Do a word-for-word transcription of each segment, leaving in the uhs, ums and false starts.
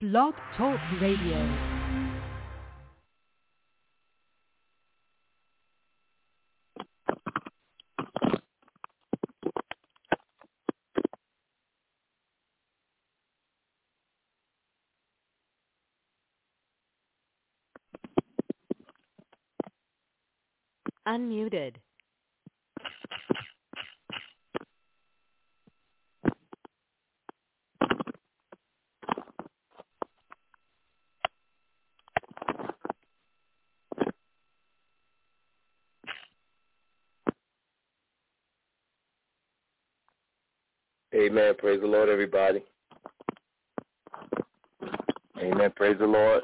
Blog Talk Radio. Unmuted. Amen. Praise the Lord, everybody. Amen. Praise the Lord.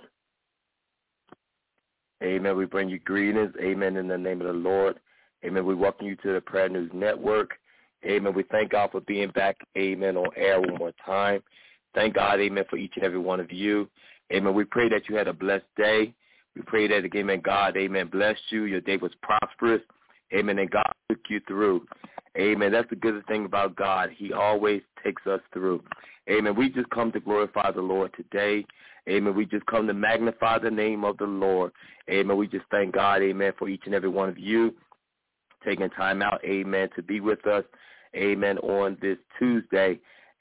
Amen. We bring you greetings. Amen. In the name of the Lord. Amen. We welcome you to the Prayer News Network. Amen. We thank God for being back. Amen. On air one more time. Thank God. Amen. For each and every one of you. Amen. We pray that you had a blessed day. We pray that, amen, God, amen, blessed you. Your day was prosperous. Amen. And God took you through. Amen. That's the good thing about God. He always takes us through. Amen. We just come to glorify the Lord today. Amen. We just come to magnify the name of the Lord. Amen. We just thank God, amen, for each and every one of you taking time out, amen, to be with us, amen, on this Tuesday,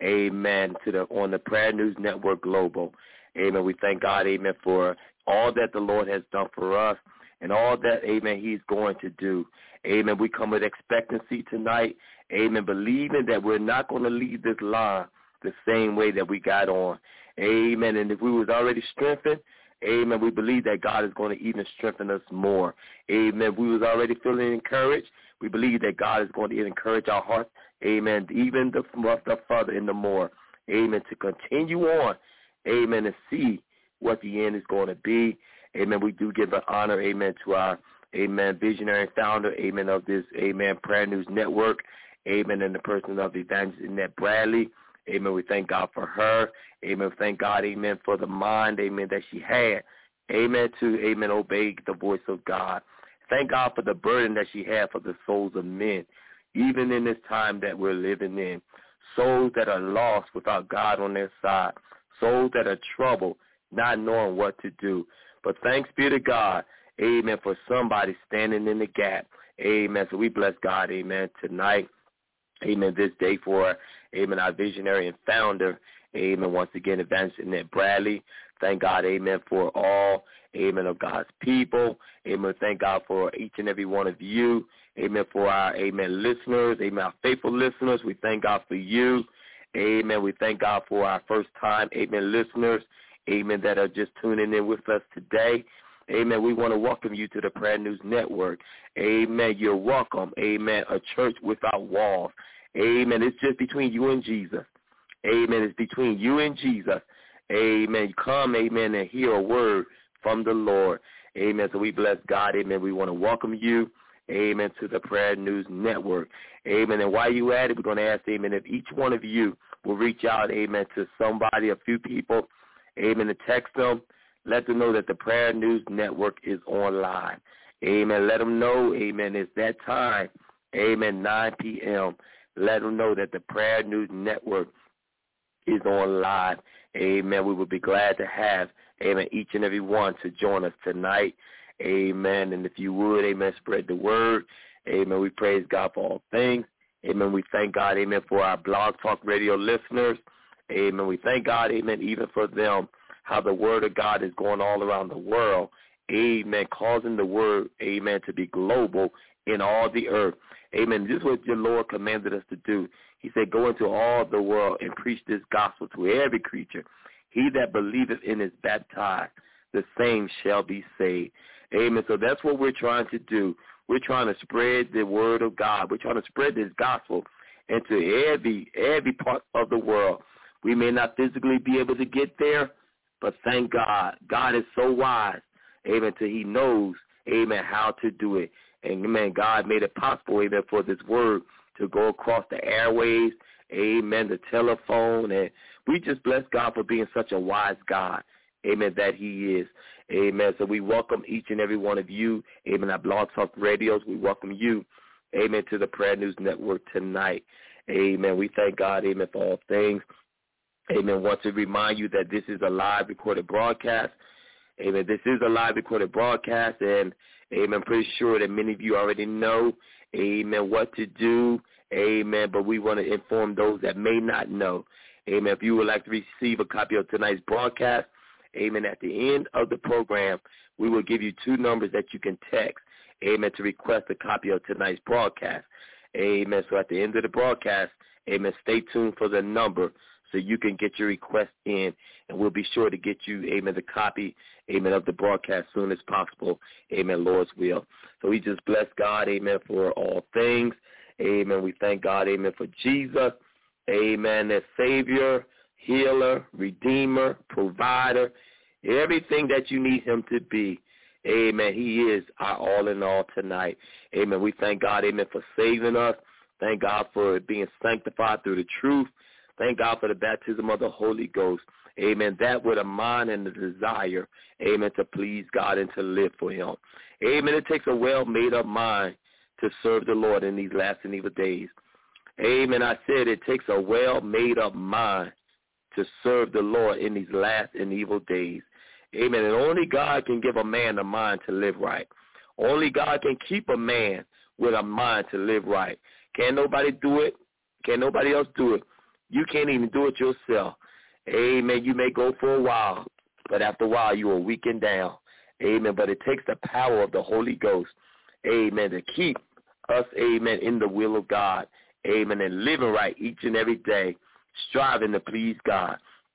amen, to the on the Prayer News Network Global. Amen. We thank God, amen, for all that the Lord has done for us and all that, amen, he's going to do. Amen. We come with expectancy tonight. Amen. Believing that we're not going to leave this line the same way that we got on. Amen. And if we was already strengthened, amen, we believe that God is going to even strengthen us more. Amen. We was already feeling encouraged. We believe that God is going to encourage our hearts. Amen. Even the, the further and the more. Amen. To continue on. Amen. And see what the end is going to be. Amen. We do give an honor, amen, to our, amen, visionary and founder, amen, of this, amen, Prayer News Network. Amen. In the person of Evangelist Annette Bradley. Amen. We thank God for her. Amen. Thank God, amen, for the mind, amen, that she had. Amen. To, amen, obey the voice of God. Thank God for the burden that she had for the souls of men, even in this time that we're living in. Souls that are lost without God on their side. Souls that are troubled, not knowing what to do. But thanks be to God, amen, for somebody standing in the gap. Amen. So we bless God, amen, tonight. Amen, this day for, amen, our visionary and founder, amen, once again, Evangelist Annette Bradley. Thank God, amen, for all, amen, of God's people. Amen, thank God for each and every one of you. Amen, for our, amen, listeners, amen, our faithful listeners. We thank God for you. Amen, we thank God for our first-time, amen, listeners, amen, that are just tuning in with us today. Amen. We want to welcome you to the Prayer News Network. Amen. You're welcome. Amen. A church without walls. Amen. It's just between you and Jesus. Amen. It's between you and Jesus. Amen. You come, amen, and hear a word from the Lord. Amen. So we bless God. Amen. We want to welcome you, amen, to the Prayer News Network. Amen. And while you at it, we're going to ask, amen, if each one of you will reach out, amen, to somebody, a few people, amen, to text them. Let them know that the Prayer News Network is online. Amen. Let them know, amen, it's that time, amen, nine p.m. Let them know that the Prayer News Network is online. Amen. We would be glad to have, amen, each and every one to join us tonight. Amen. And if you would, amen, spread the word. Amen. We praise God for all things. Amen. We thank God, amen, for our Blog Talk Radio listeners. Amen. We thank God, amen, even for them, how the word of God is going all around the world. Amen. Causing the word, amen, to be global in all the earth. Amen. This is what your Lord commanded us to do. He said, go into all the world and preach this gospel to every creature. He that believeth and is baptized, the same shall be saved. Amen. So that's what we're trying to do. We're trying to spread the word of God. We're trying to spread this gospel into every every part of the world. We may not physically be able to get there, but thank God. God is so wise, amen, till he knows, amen, how to do it. And, amen, God made it possible, amen, for this word to go across the airwaves, amen, the telephone. And we just bless God for being such a wise God, amen, that he is. Amen. So we welcome each and every one of you, amen, our Blog Talk Radios. We welcome you, amen, to the Prayer News Network tonight. Amen. We thank God, amen, for all things. amen, want to remind you that this is a live recorded broadcast. Amen. This is a live recorded broadcast, and, amen, I'm pretty sure that many of you already know, amen, what to do, amen, but we want to inform those that may not know. Amen. If you would like to receive a copy of tonight's broadcast, amen, at the end of the program, we will give you two numbers that you can text, amen, to request a copy of tonight's broadcast. Amen. So at the end of the broadcast, amen, stay tuned for the number so you can get your request in, and we'll be sure to get you, amen, the copy, amen, of the broadcast as soon as possible, amen, Lord's will. So we just bless God, amen, for all things. Amen. We thank God, amen, for Jesus, amen, as Savior, healer, redeemer, provider, everything that you need him to be. Amen. He is our all in all tonight. Amen. We thank God, amen, for saving us. Thank God for being sanctified through the truth. Thank God for the baptism of the Holy Ghost. Amen. That with a mind and a desire, amen, to please God and to live for him. Amen. It takes a well-made-up mind to serve the Lord in these last and evil days. Amen. I said it takes a well-made-up mind to serve the Lord in these last and evil days. Amen. And only God can give a man a mind to live right. Only God can keep a man with a mind to live right. Can't nobody do it. Can't nobody else do it. You can't even do it yourself. Amen. You may go for a while, but after a while you will weaken down. Amen. But it takes the power of the Holy Ghost, amen, to keep us, amen, in the will of God. Amen. And living right each and every day, striving to please God.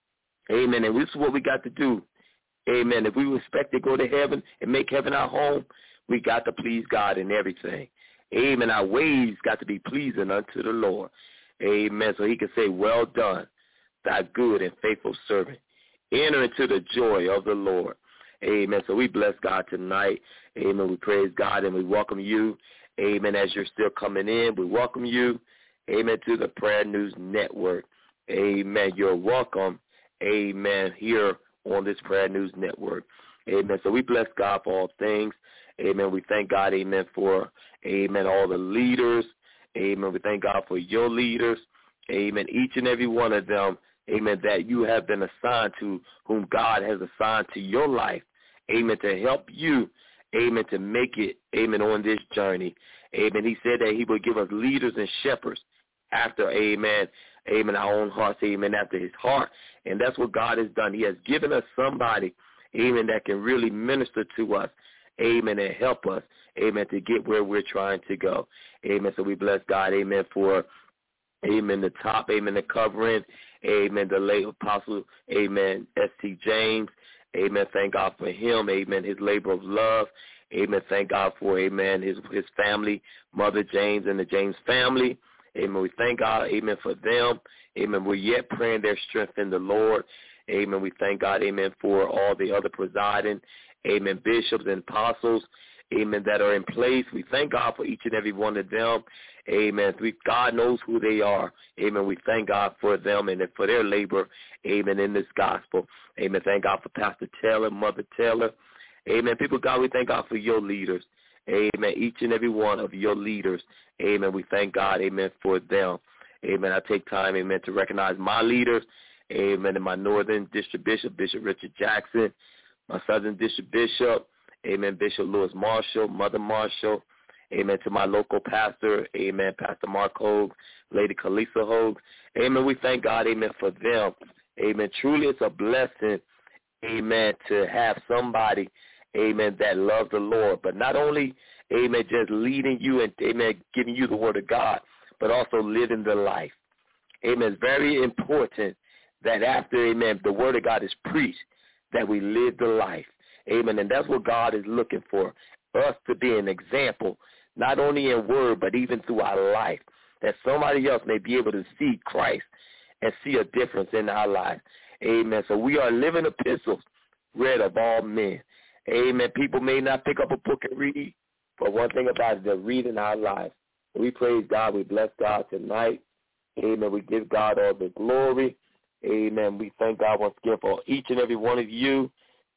Amen. And this is what we got to do. Amen. If we expect to go to heaven and make heaven our home, we got to please God in everything. Amen. Our ways got to be pleasing unto the Lord. Amen. So he can say, well done, thy good and faithful servant. Enter into the joy of the Lord. Amen. So we bless God tonight. Amen. We praise God and we welcome you. Amen. As you're still coming in, we welcome you. Amen. To the Prayer News Network. Amen. You're welcome. Amen. Here on this Prayer News Network. Amen. So we bless God for all things. Amen. We thank God, amen, for, amen, all the leaders. Amen. We thank God for your leaders. Amen. Each and every one of them, amen, that you have been assigned to, whom God has assigned to your life. Amen. To help you, amen, to make it, amen, on this journey. Amen. He said that he would give us leaders and shepherds after, amen, amen, our own hearts, amen, after his heart. And that's what God has done. He has given us somebody, amen, that can really minister to us, amen, and help us, amen, to get where we're trying to go. Amen. So we bless God, amen, for, amen, the top, amen, the covering, amen, the late apostle, amen, S T James. Amen. Thank God for him. Amen. His labor of love. Amen. Thank God for, amen, his his family, Mother James and the James family. Amen. We thank God, amen, for them. Amen. We're yet praying their strength in the Lord. Amen. We thank God, amen, for all the other presiding, amen, bishops and apostles, amen, that are in place. We thank God for each and every one of them. Amen. We, God knows who they are. Amen. We thank God for them and for their labor, amen, in this gospel. Amen. Thank God for Pastor Taylor, Mother Taylor. Amen. People, God, we thank God for your leaders. Amen. Each and every one of your leaders. Amen. We thank God, amen, for them. Amen. I take time, amen, to recognize my leaders. Amen. And my Northern District Bishop, Bishop Richard Jackson, my Southern District Bishop, amen, Bishop Lewis Marshall, Mother Marshall. Amen. To my local pastor, amen, Pastor Mark Hogue, Lady Kalisa Hogue. Amen. We thank God, amen, for them. Amen. Truly it's a blessing, amen, to have somebody, amen, that loves the Lord. But not only, amen, just leading you and, amen, giving you the word of God, but also living the life. Amen. It's very important that after, amen, the word of God is preached, that we live the life. Amen. And that's what God is looking for, us to be an example, not only in word, but even through our life, that somebody else may be able to see Christ and see a difference in our life. Amen. So we are living epistles read of all men. Amen. People may not pick up a book and read, but one thing about it, they're reading our lives. We praise God. We bless God tonight. Amen. We give God all the glory. Amen. We thank God once again for each and every one of you.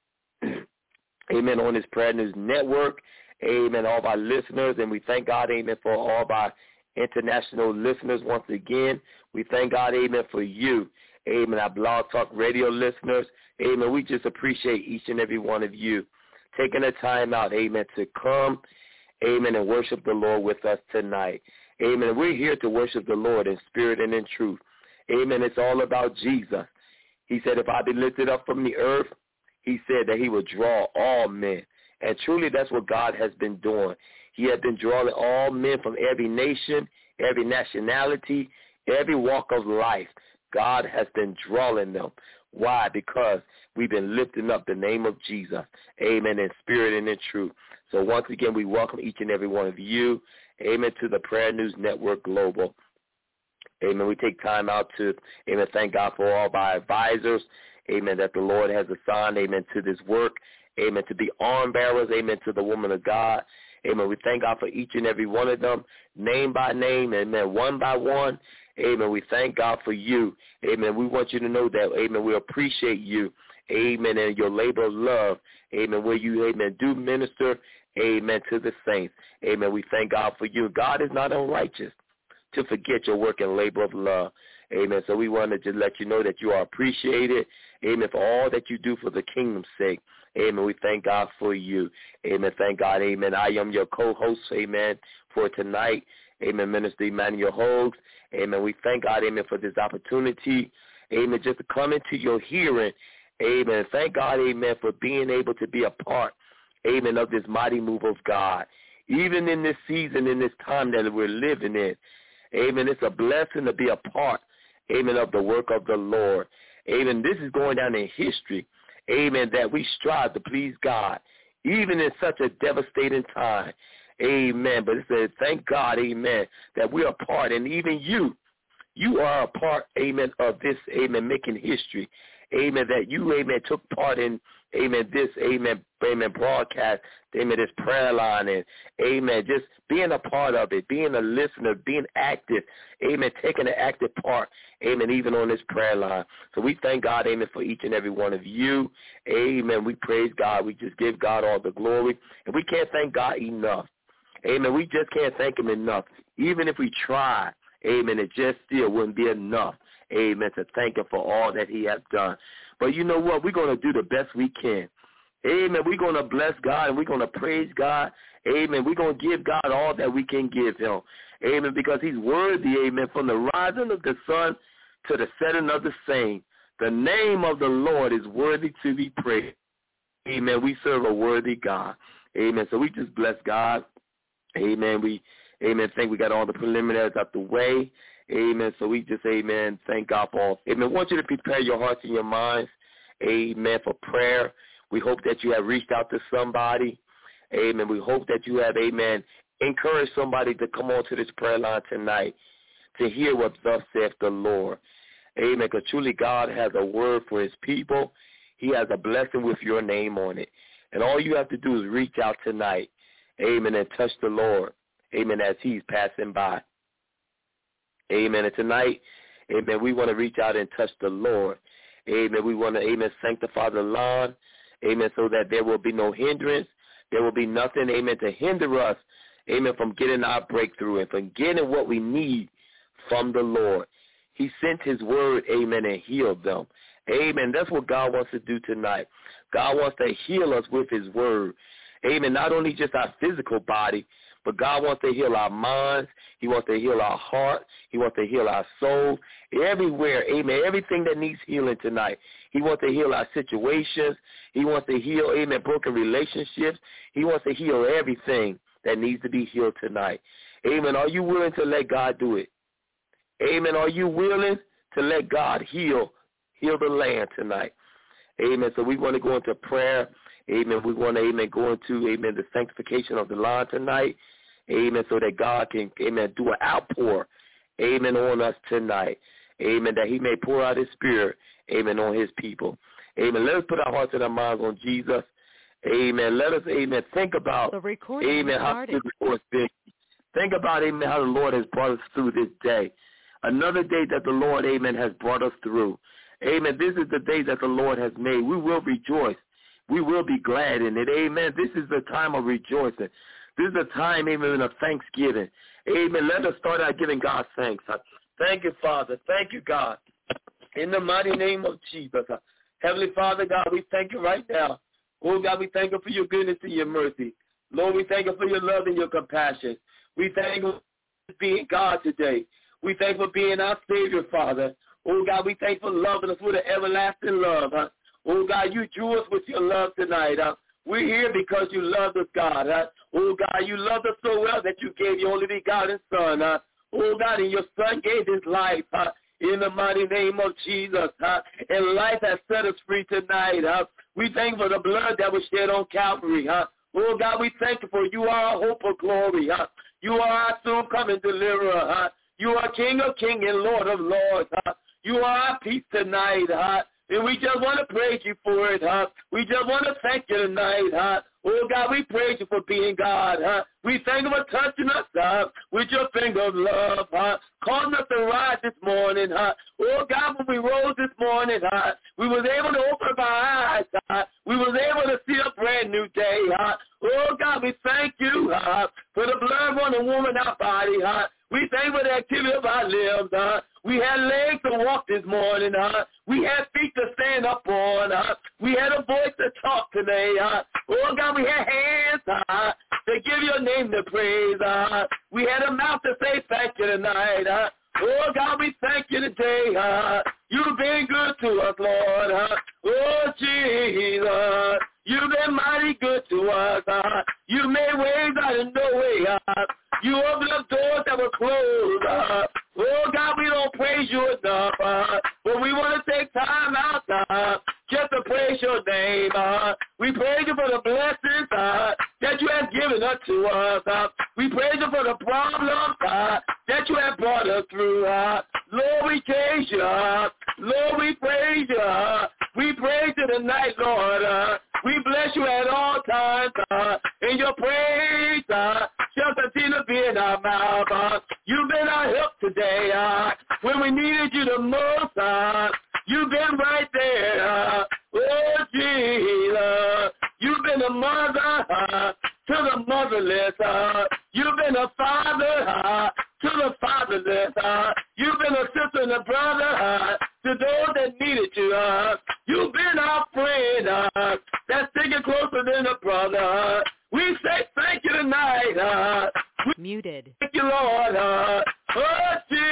Amen. On this Prayer News Network. Amen. All of our listeners. And we thank God, amen, for all of our international listeners once again. We thank God, amen, for you. amen, our Blog Talk Radio listeners. Amen. We just appreciate each and every one of you taking the time out, amen, to come, amen, and worship the Lord with us tonight. Amen. We're here to worship the Lord in spirit and in truth. Amen. It's all about Jesus. He said, if I be lifted up from the earth, he said that he would draw all men. And truly that's what God has been doing. He has been drawing all men from every nation, every nationality, every walk of life. God has been drawing them. Why? Because we've been lifting up the name of Jesus. Amen. In spirit and in truth. So once again, we welcome each and every one of you. Amen. To the Prayer News Network Global. Amen. We take time out to, amen, thank God for all of our advisors. Amen. That the Lord has assigned, amen, to this work. Amen. To be arm bearers. Amen. To the woman of God. Amen. We thank God for each and every one of them, name by name. Amen. One by one. Amen. We thank God for you. Amen. We want you to know that. Amen. We appreciate you. Amen. And your labor of love. Amen. Where you, amen, do minister. Amen. To the saints. Amen. We thank God for you. God is not unrighteous to forget your work and labor of love. Amen. So we want to just let you know that you are appreciated. Amen. For all that you do for the kingdom's sake. Amen. We thank God for you. Amen. Thank God. Amen. I am your co-host. Amen. For tonight. Amen. Minister Emmanuel Hogues. Amen. We thank God. Amen. For this opportunity. Amen. Just to come into your hearing. Amen. Thank God. Amen. For being able to be a part. Amen. Of this mighty move of God. Even in this season, in this time that we're living in. Amen. It's a blessing to be a part, amen, of the work of the Lord. Amen. This is going down in history. Amen. That we strive to please God, even in such a devastating time. Amen. But it says, thank God, amen, that we are a part, and even you, you are a part, amen, of this, amen, making history. Amen. That you, amen, took part in, amen, this, amen, amen, broadcast, amen, this prayer line, and, amen, just being a part of it, being a listener, being active, amen, taking an active part, amen, even on this prayer line. So we thank God, amen, for each and every one of you. Amen. We praise God. We just give God all the glory. And we can't thank God enough. Amen. We just can't thank him enough. Even if we try, amen, it just still wouldn't be enough. Amen, to thank him for all that he has done. But you know what? We're going to do the best we can. Amen. We're going to bless God and we're going to praise God. Amen. We're going to give God all that we can give him. Amen. Because he's worthy. Amen. From the rising of the sun to the setting of the same. The name of the Lord is worthy to be praised. Amen. We serve a worthy God. Amen. So we just bless God. Amen. We, amen, think we got all the preliminaries out the way. Amen. So we just, amen, thank God for all. Amen. I want you to prepare your hearts and your minds, amen, for prayer. We hope that you have reached out to somebody. Amen. We hope that you have, amen, encouraged somebody to come on to this prayer line tonight to hear what thus saith the Lord. Amen. Because truly God has a word for his people. He has a blessing with your name on it. And all you have to do is reach out tonight, amen, and touch the Lord, amen, as he's passing by. Amen. And tonight, amen, we want to reach out and touch the Lord. Amen. We want to, amen, sanctify the line, amen, so that there will be no hindrance. There will be nothing, amen, to hinder us, amen, from getting our breakthrough and from getting what we need from the Lord. He sent his word, amen, and healed them. Amen. That's what God wants to do tonight. God wants to heal us with his word. Amen. Not only just our physical body, but God wants to heal our minds. He wants to heal our heart. He wants to heal our soul. Everywhere, amen, everything that needs healing tonight. He wants to heal our situations. He wants to heal, amen, broken relationships. He wants to heal everything that needs to be healed tonight. Amen. Are you willing to let God do it? Amen. Are you willing to let God heal, heal the land tonight? Amen. So we want to go into prayer. Amen. We want to, amen, go into, amen, the sanctification of the line tonight. Amen. So that God can, amen, do an outpour, amen, on us tonight. Amen. That he may pour out his spirit, amen, on his people. Amen. Let us put our hearts and our minds on Jesus. Amen. Let us, amen, think about, amen, how the Lord been. Think about, amen, how the Lord has brought us through this day. Another day that the Lord, amen, has brought us through. Amen. This is the day that the Lord has made. We will rejoice. We will be glad in it. Amen. This is the time of rejoicing. This is the time, amen, of thanksgiving. Amen. Let us start out giving God thanks. Thank you, Father. Thank you, God. in the mighty name of Jesus. Heavenly Father, God, we thank you right now. Oh, God, we thank you for your goodness and your mercy. Lord, we thank you for your love and your compassion. We thank you for being God today. We thank you for being our Savior, Father. Oh, God, we thank you for loving us with an everlasting love. Huh? Oh, God, you drew us with your love tonight. Huh? We're here because you loved us, God. Huh? Oh, God, you loved us so well that you gave your only begotten Son. Huh? Oh, God, and your Son gave his life. Huh? In the mighty name of Jesus, huh? And life has set us free tonight, huh? We thank you for the blood that was shed on Calvary, huh? Oh, God, we thank you for you are our hope of glory, huh? You are our soon-coming deliverer, huh? You are King of kings and Lord of lords, huh? You are our peace tonight, huh? And we just want to praise you for it, huh? We just want to thank you tonight, huh? Oh, God, we praise you for being God, huh? We thank you for touching us, huh? With your finger of love, huh? Calling us to rise this morning, huh? Oh, God, when we rose this morning, huh? We was able to open up our eyes, huh? We was able to see a brand new day, huh? Oh, God, we thank you, huh? For the blood running warm in our body, huh? We thank you for the activity of our limbs, huh? We had legs to walk this morning, huh? We had feet to stand up on, huh? We had a voice to talk today, huh? Oh, God, we had hands, huh? To give your name the praise, huh? We had a mouth to say thank you tonight, huh? Oh, God, we thank you today, huh? You've been good to us, Lord, huh? Oh, Jesus, you've been mighty good to us, huh? You made ways out of no way, huh? You opened up doors that were closed, huh? Oh, God, we don't praise you enough, uh, but we want to take time out uh, just to praise your name. Uh, we praise you for the blessings uh, that you have given unto us. Uh, we praise you for the problems uh, that you have brought us through. Uh, Lord, we praise you. Uh, Lord, we praise you. Uh, we praise you tonight, Lord. Uh, we bless you at all times. Uh, and your praise uh, shall continue to be in our mouth. Uh, you've been our help today. Uh, when we needed you the most, uh, you've been right there. Uh, oh, Jesus. You've been a mother uh, to the motherless. Uh, you've been a father uh, to the fatherless. Uh, you've been a sister and a brother uh, to those that needed you. Uh, you've been our friend uh, that's sticking closer than a brother. Uh, we say thank you tonight. Uh, Muted. Thank you, Lord. Uh, oh,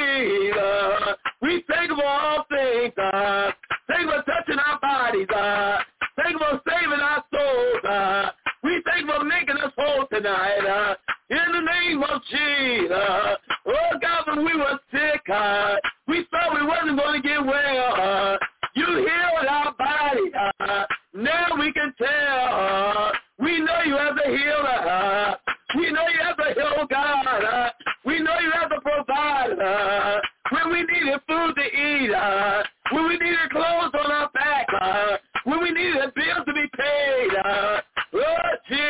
Jesus. We thank you for all things. Uh, thank you for touching our bodies. Uh, thank you for saving our souls. Uh, we thank you for making us whole tonight. Uh, in the name of Jesus. Oh, God, when we were sick, uh, we thought we wasn't going to get well. Uh, you healed our body. Uh, now we can tell. Uh, we know you as a healer. Uh, we know you as a healer, God. Uh, we know you as a provider. Uh, when we needed food to eat, uh, when we needed clothes on our back, uh, when we needed bills to be paid, uh, oh,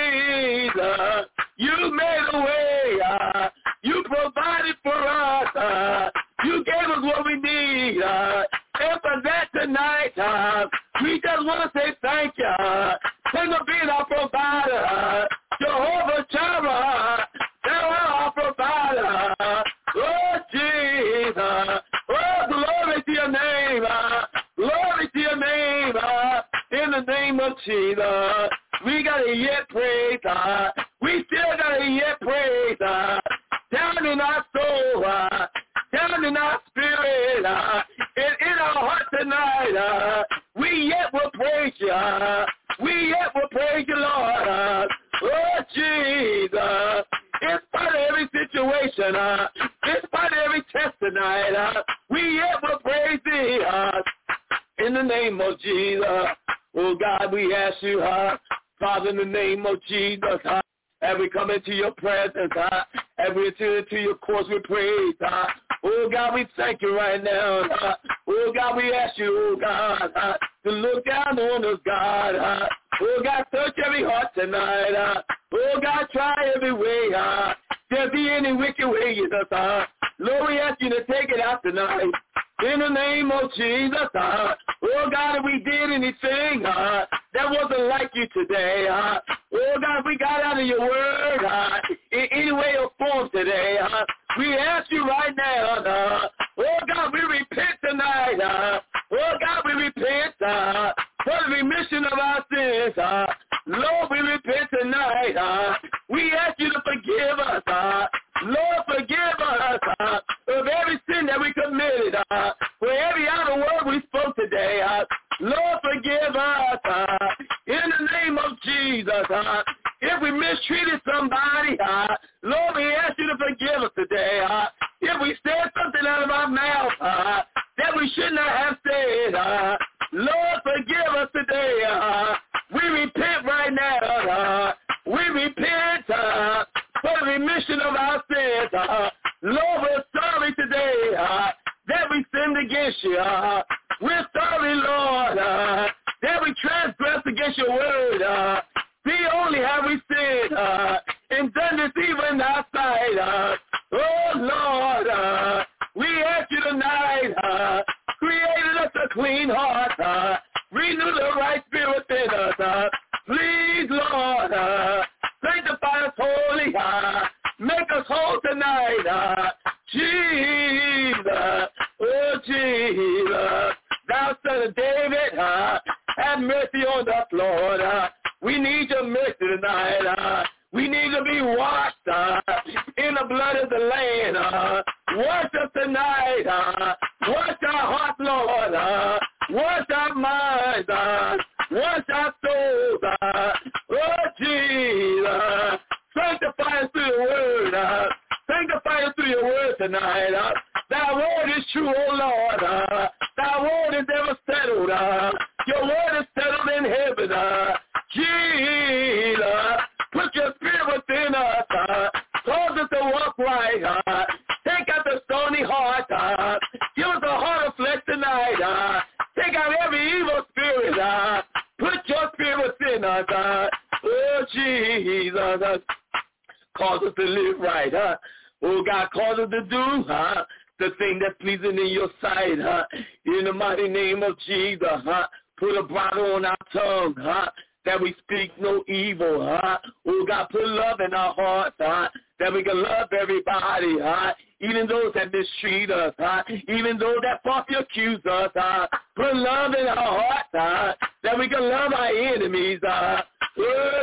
Jesus, you made a way. Uh, you provided for us. Uh, you gave us what we need. Uh, and for that tonight, uh, we just want to say thank you. Uh, thank you for being our provider. Uh, Jehovah Jireh, thou art our provider. Oh, Jesus. Oh, glory to your name. Uh, glory to your name. Uh, in the name of Jesus. We got to yet praise. Uh, we still got to yet praise. Uh, down in our soul. Uh, down in our spirit. Uh, and in our heart tonight. Uh, we yet will praise you. Uh, we yet will praise you, Lord. Uh, oh, Jesus. In spite of every situation, uh, in spite of every test tonight, uh, we yet will praise thee. Uh, in the name of Jesus. Oh, God, we ask you, uh, Father, in the name of Jesus, uh, as we come into your presence, uh, as we enter into your course with praise, uh, oh, God, we thank you right now. Uh, oh, God, we ask you, oh, God, uh, to look down on us, God. Uh, oh, God, search every heart tonight. Uh, oh, God, try every way. Uh, there be any wicked way in us. Uh, Lord, we ask you to take it out tonight. In the name of Jesus, uh, oh, God, if we did anything uh, that wasn't like you today, uh, oh, God, if we got out of your word uh, in any way or form today, uh, we ask you right now, uh, oh, God, we repent tonight. Uh, our sins. Uh, Lord, we repent tonight. Uh, we ask you to forgive us. Uh, Lord, forgive us uh, of every sin that we committed, uh, for every idle word we spoke today. Uh, Lord, forgive us uh, in the name of Jesus. Uh, if we mistreated somebody, uh, Lord, we ask you to forgive us today. Uh, if we said something out of our mouth uh, that we should not have said, uh, Lord, forgive us today. Uh, we repent right now. Uh, we repent uh, for the remission of our sins. Uh, Lord, we're sorry today uh, that we sinned against you. Uh, we're sorry, Lord, uh, that we transgressed against your word. Uh, see, only have we sinned uh, and done this evil in thy sight. Uh, oh, Lord, uh, we ask you tonight, uh, created us a clean heart, uh, renew the right spirit within us. Uh, please, Lord, uh, sanctify us holy, uh, make us whole tonight. Uh, Jesus, oh, Jesus, thou son of David, uh, have mercy on us, Lord. Uh, we need your mercy tonight. Uh, we need to be washed uh, in the blood of the Lamb. Uh, wash us tonight. Uh, wash our hearts, Lord. Uh, wash our minds. Uh, wash our souls. Uh, oh, Jesus. Sanctify us through your word. Uh, sanctify us through your word tonight. Uh, thy word is true, O Lord. Uh, thy word is ever settled. Uh, your word is settled in heaven. Uh, Jesus, put your spirit within us. Uh, cause us to walk right. Uh, take out the stony heart. Uh, give us a heart of flesh tonight. Uh, take out every evil spirit. Uh, put your spirit within us. Uh, oh, Jesus. Uh, cause us to live right. Uh, oh, God, cause us to do uh, the thing that's pleasing in your sight. Uh, in the mighty name of Jesus. Uh, put a bridle on our tongue. Uh, that we speak no evil, huh? Oh, God, put love in our hearts, huh? That we can love everybody, huh? Even those that mistreat us, huh? Even those that falsely accuse us, huh? Put love in our hearts, huh? That we can love our enemies, huh? Oh,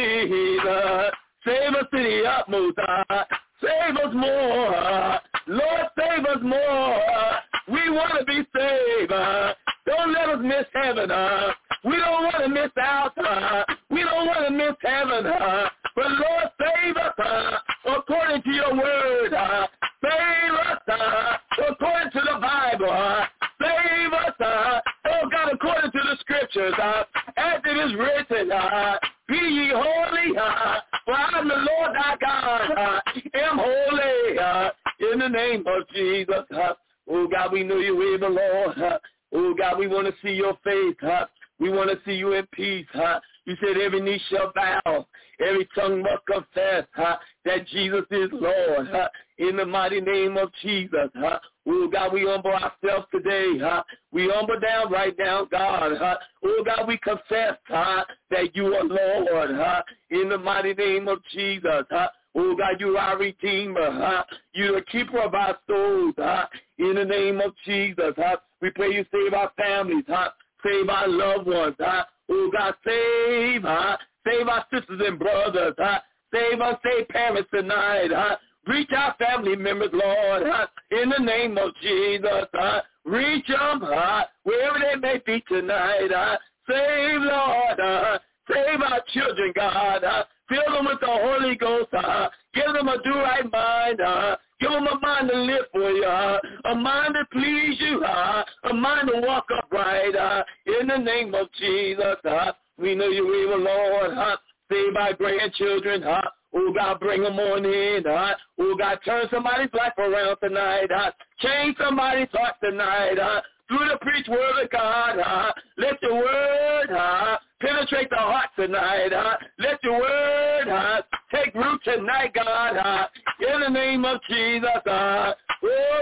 Jesus, save us to the utmost, huh? Save us more, huh? Lord, save us more. Huh? We want to be saved, huh? Don't let us miss heaven, huh? We don't want to miss out. Uh, we don't want to miss heaven. Uh, but, Lord, save us uh, according to your word. Uh, save us uh, according to the Bible. Uh, save us, uh, oh, God, according to the scriptures. Uh, as it is written, uh, be ye holy, uh, for I am the Lord thy God. Uh, am holy uh, in the name of Jesus. Uh, oh, God, we know you're able, Lord. Uh, oh, God, we want to see your face. Uh, We want to see you in peace, huh? You said every knee shall bow, every tongue must confess, huh, that Jesus is Lord, huh? In the mighty name of Jesus, huh? Oh, God, we humble ourselves today, huh? We humble down right now, God, huh? Oh, God, we confess, huh, that you are Lord, huh? In the mighty name of Jesus, huh? Oh, God, you are our Redeemer, huh? You're the keeper of our souls, huh? In the name of Jesus, huh? We pray you save our families, huh? Save our loved ones, huh? Oh, God, save, huh? Save our sisters and brothers, huh? Save us, save parents tonight, huh? Reach our family members, Lord, huh? In the name of Jesus, huh? Reach them, huh? Wherever they may be tonight, huh? Save, Lord, huh? Save our children, God, huh? Fill them with the Holy Ghost, huh? Give them a do-right mind, huh? Give them a mind to live for you, huh? A mind to please you, huh? A mind to walk upright, huh? In the name of Jesus, huh? We know you're able, Lord, huh? Save our grandchildren, huh? Oh, God, bring them on in, huh? Oh, God, turn somebody's life around tonight, huh? Change somebody's heart tonight, huh? Through the preached word of God, huh? Let your word, huh? Penetrate the heart tonight, huh? Let your word, huh? Take root tonight, God, huh? In the name of Jesus, huh? Oh,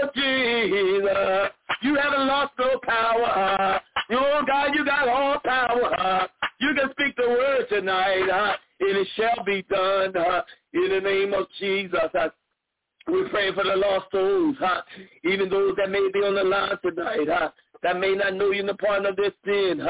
Jesus, you haven't lost no power, huh? Oh, God, you got all power, huh? You can speak the word tonight, huh? And it shall be done, huh? In the name of Jesus, huh? We're praying for the lost souls, huh? Even those that may be on the line tonight, huh? That may not know you in the pardon of their sin, huh?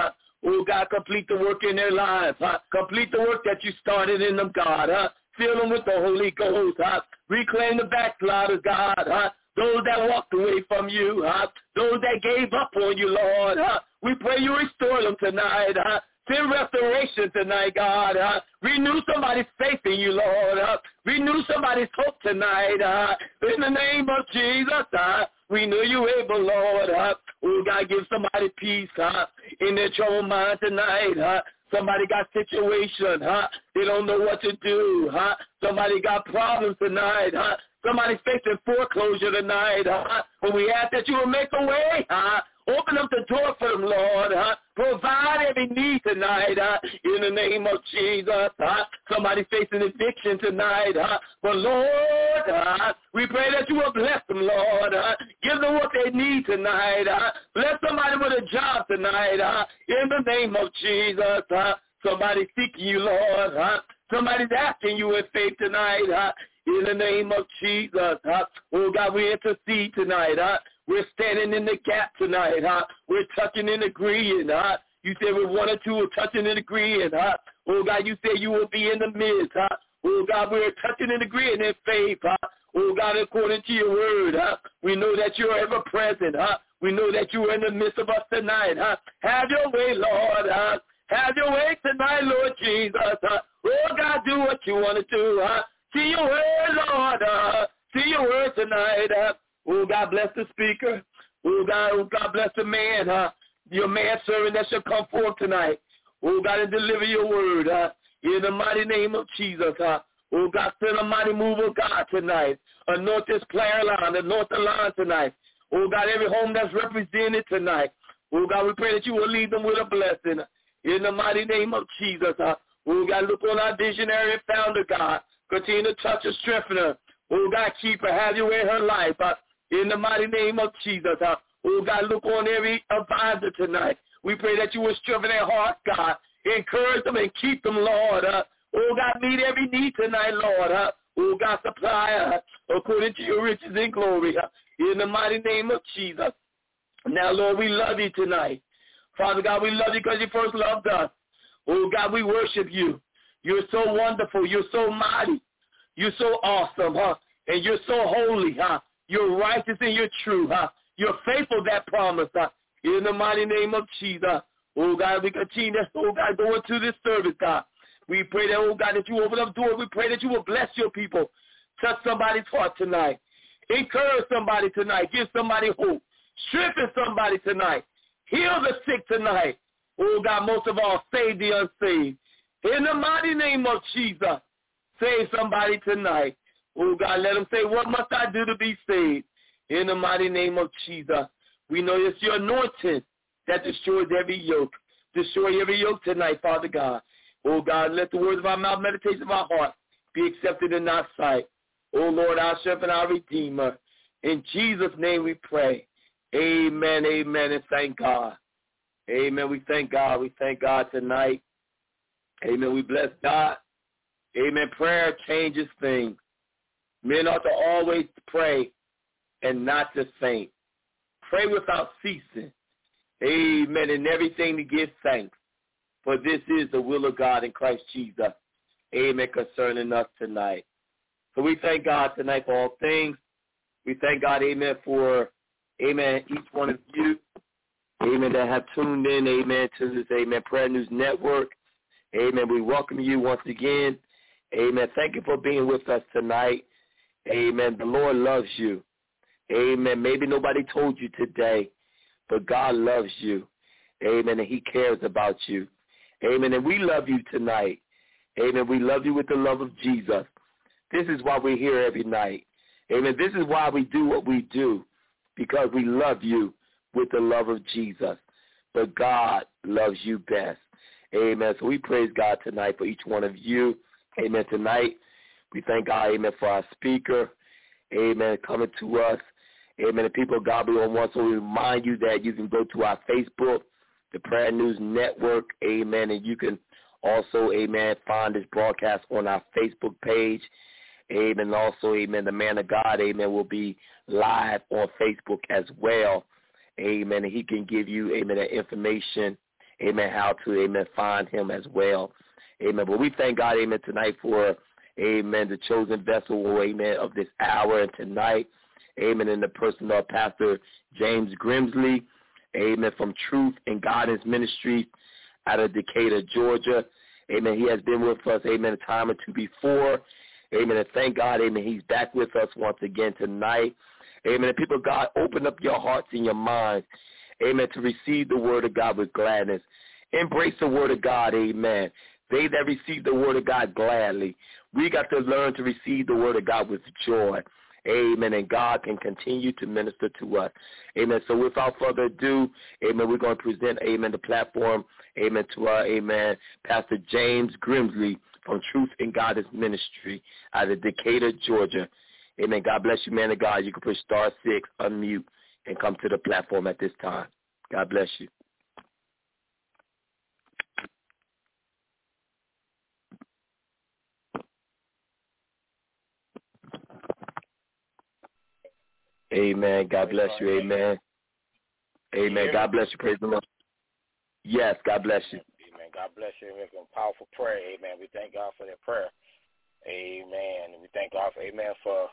Oh, God, complete the work in their lives. Huh? Complete the work that you started in them, God. Huh? Fill them with the Holy Ghost. Huh? Reclaim the backsliders, God. Huh? Those that walked away from you. Huh? Those that gave up on you, Lord. Huh? We pray you restore them tonight. Huh? Send restoration tonight, God. Uh, renew somebody's faith in you, Lord. Uh, renew somebody's hope tonight. Uh, in the name of Jesus, uh, we know you able, Lord. Uh, oh, God, give somebody peace uh, in their troubled mind tonight. Uh, somebody got situation. Uh, they don't know what to do. Uh, somebody got problems tonight. Uh, somebody's facing foreclosure tonight. Uh, but we ask that you will make a way. Uh, Open up the door for them, Lord. Huh? Provide every need tonight huh? in the name of Jesus. Huh? Somebody facing eviction tonight. Huh? But, Lord, huh? we pray that you will bless them, Lord. Huh? Give them what they need tonight. Huh? Bless somebody with a job tonight huh? in the name of Jesus. Huh? Somebody seeking you, Lord. Huh? Somebody's asking you in faith tonight. Huh? In the name of Jesus. Huh? Oh, God, we intercede tonight. Huh? We're standing in the gap tonight, huh? We're touching and agreeing, huh? You said we're one or two are touching and agreeing, huh? Oh, God, you said you will be in the midst, huh? Oh, God, we're touching and agreeing in faith, huh? Oh, God, according to your word, huh? We know that you're ever present, huh? We know that you are in the midst of us tonight, huh? Have your way, Lord, huh? Have your way tonight, Lord Jesus, huh? Oh, God, do what you want to do, huh? See your word, Lord, huh? See your word tonight, huh? Oh, God bless the speaker. Oh, God, oh, God bless the man, huh? Your man servant that shall come forth tonight. Oh, God, and deliver your word, huh? In the mighty name of Jesus, huh? Oh, God, send a mighty move of God tonight. Anoint this prayer line, anoint the line tonight. Oh, God, every home that's represented tonight. Oh, God, we pray that you will lead them with a blessing. In the mighty name of Jesus, huh? Oh, God, look on our visionary and founder, God. Continue to touch and strengthen her. Oh, God, keep her, have your way in her life, huh? In the mighty name of Jesus, huh? Oh, God, look on every advisor tonight. We pray that you will strengthen their hearts, God. Encourage them and keep them, Lord. Huh? Oh, God, meet every need tonight, Lord. Huh? Oh, God, supply huh? according to your riches and glory. Huh? In the mighty name of Jesus. Now, Lord, we love you tonight. Father God, we love you because you first loved us. Oh, God, we worship you. You're so wonderful. You're so mighty. You're so awesome, huh? And you're so holy, huh? You're righteous and you're true, huh? You're faithful, that promise, huh? In the mighty name of Jesus. Oh, God, we continue to, oh, God, go into this service, God. We pray that, oh, God, that you open up doors. We pray that you will bless your people. Touch somebody's heart tonight. Encourage somebody tonight. Give somebody hope. Strengthen somebody tonight. Heal the sick tonight. Oh, God, most of all, save the unsaved. In the mighty name of Jesus, save somebody tonight. Oh, God, let them say, what must I do to be saved? In the mighty name of Jesus. We know it's your anointing that destroys every yoke. Destroy every yoke tonight, Father God. Oh, God, let the words of our mouth, meditation of our heart be accepted in our sight. Oh, Lord, our shepherd and our redeemer. In Jesus' name we pray. Amen, amen, and thank God. Amen. We thank God. We thank God tonight. Amen. We bless God. Amen. Prayer changes things. Men ought to always pray and not to faint. Pray without ceasing. Amen. In everything to give thanks. For this is the will of God in Christ Jesus. Amen. Concerning us tonight. So we thank God tonight for all things. We thank God, amen, for, amen, each one of you, amen, that have tuned in, amen, to this, amen, Prayer News Network. Amen. We welcome you once again. Amen. Thank you for being with us tonight. Amen. The Lord loves you. Amen. Maybe nobody told you today, but God loves you. Amen. And he cares about you. Amen. And we love you tonight. Amen. We love you with the love of Jesus. This is why we're here every night. Amen. This is why we do what we do, because we love you with the love of Jesus. But God loves you best. Amen. So we praise God tonight for each one of you. Amen. Tonight, we thank God, amen, for our speaker. Amen. Coming to us. Amen. The people of God, we want to remind you that you can go to our Facebook, the Prayer News Network. Amen. And you can also, amen, find this broadcast on our Facebook page. Amen. Also, amen, the man of God, amen, will be live on Facebook as well. Amen. And he can give you, amen, that information, amen, how to, amen, find him as well. Amen. But we thank God, amen, tonight for, amen, the chosen vessel, amen, of this hour and tonight, amen, in the person of Pastor James Grimsley, amen, from Truth and Guidance Ministries out of Decatur, Georgia. Amen. He has been with us, amen, a time or two before. Amen. And thank God, amen, he's back with us once again tonight. Amen. And people of God, open up your hearts and your minds, amen, to receive the word of God with gladness. Embrace the word of God, amen. They that receive the word of God gladly. We got to learn to receive the word of God with joy. Amen. And God can continue to minister to us. Amen. So without further ado, amen, we're going to present, amen, the platform, amen, to our, amen, Pastor James Grimsley from Truth and Guidance Ministry out of Decatur, Georgia. Amen. God bless you, man of God. You can push star six, unmute, and come to the platform at this time. God bless you. Amen. God bless you. Amen. Amen. God bless you. Praise the Lord. Yes, God bless you. Amen. God bless you. Amen. Powerful prayer. Amen. We thank God for that prayer. Amen. We thank God for, amen, for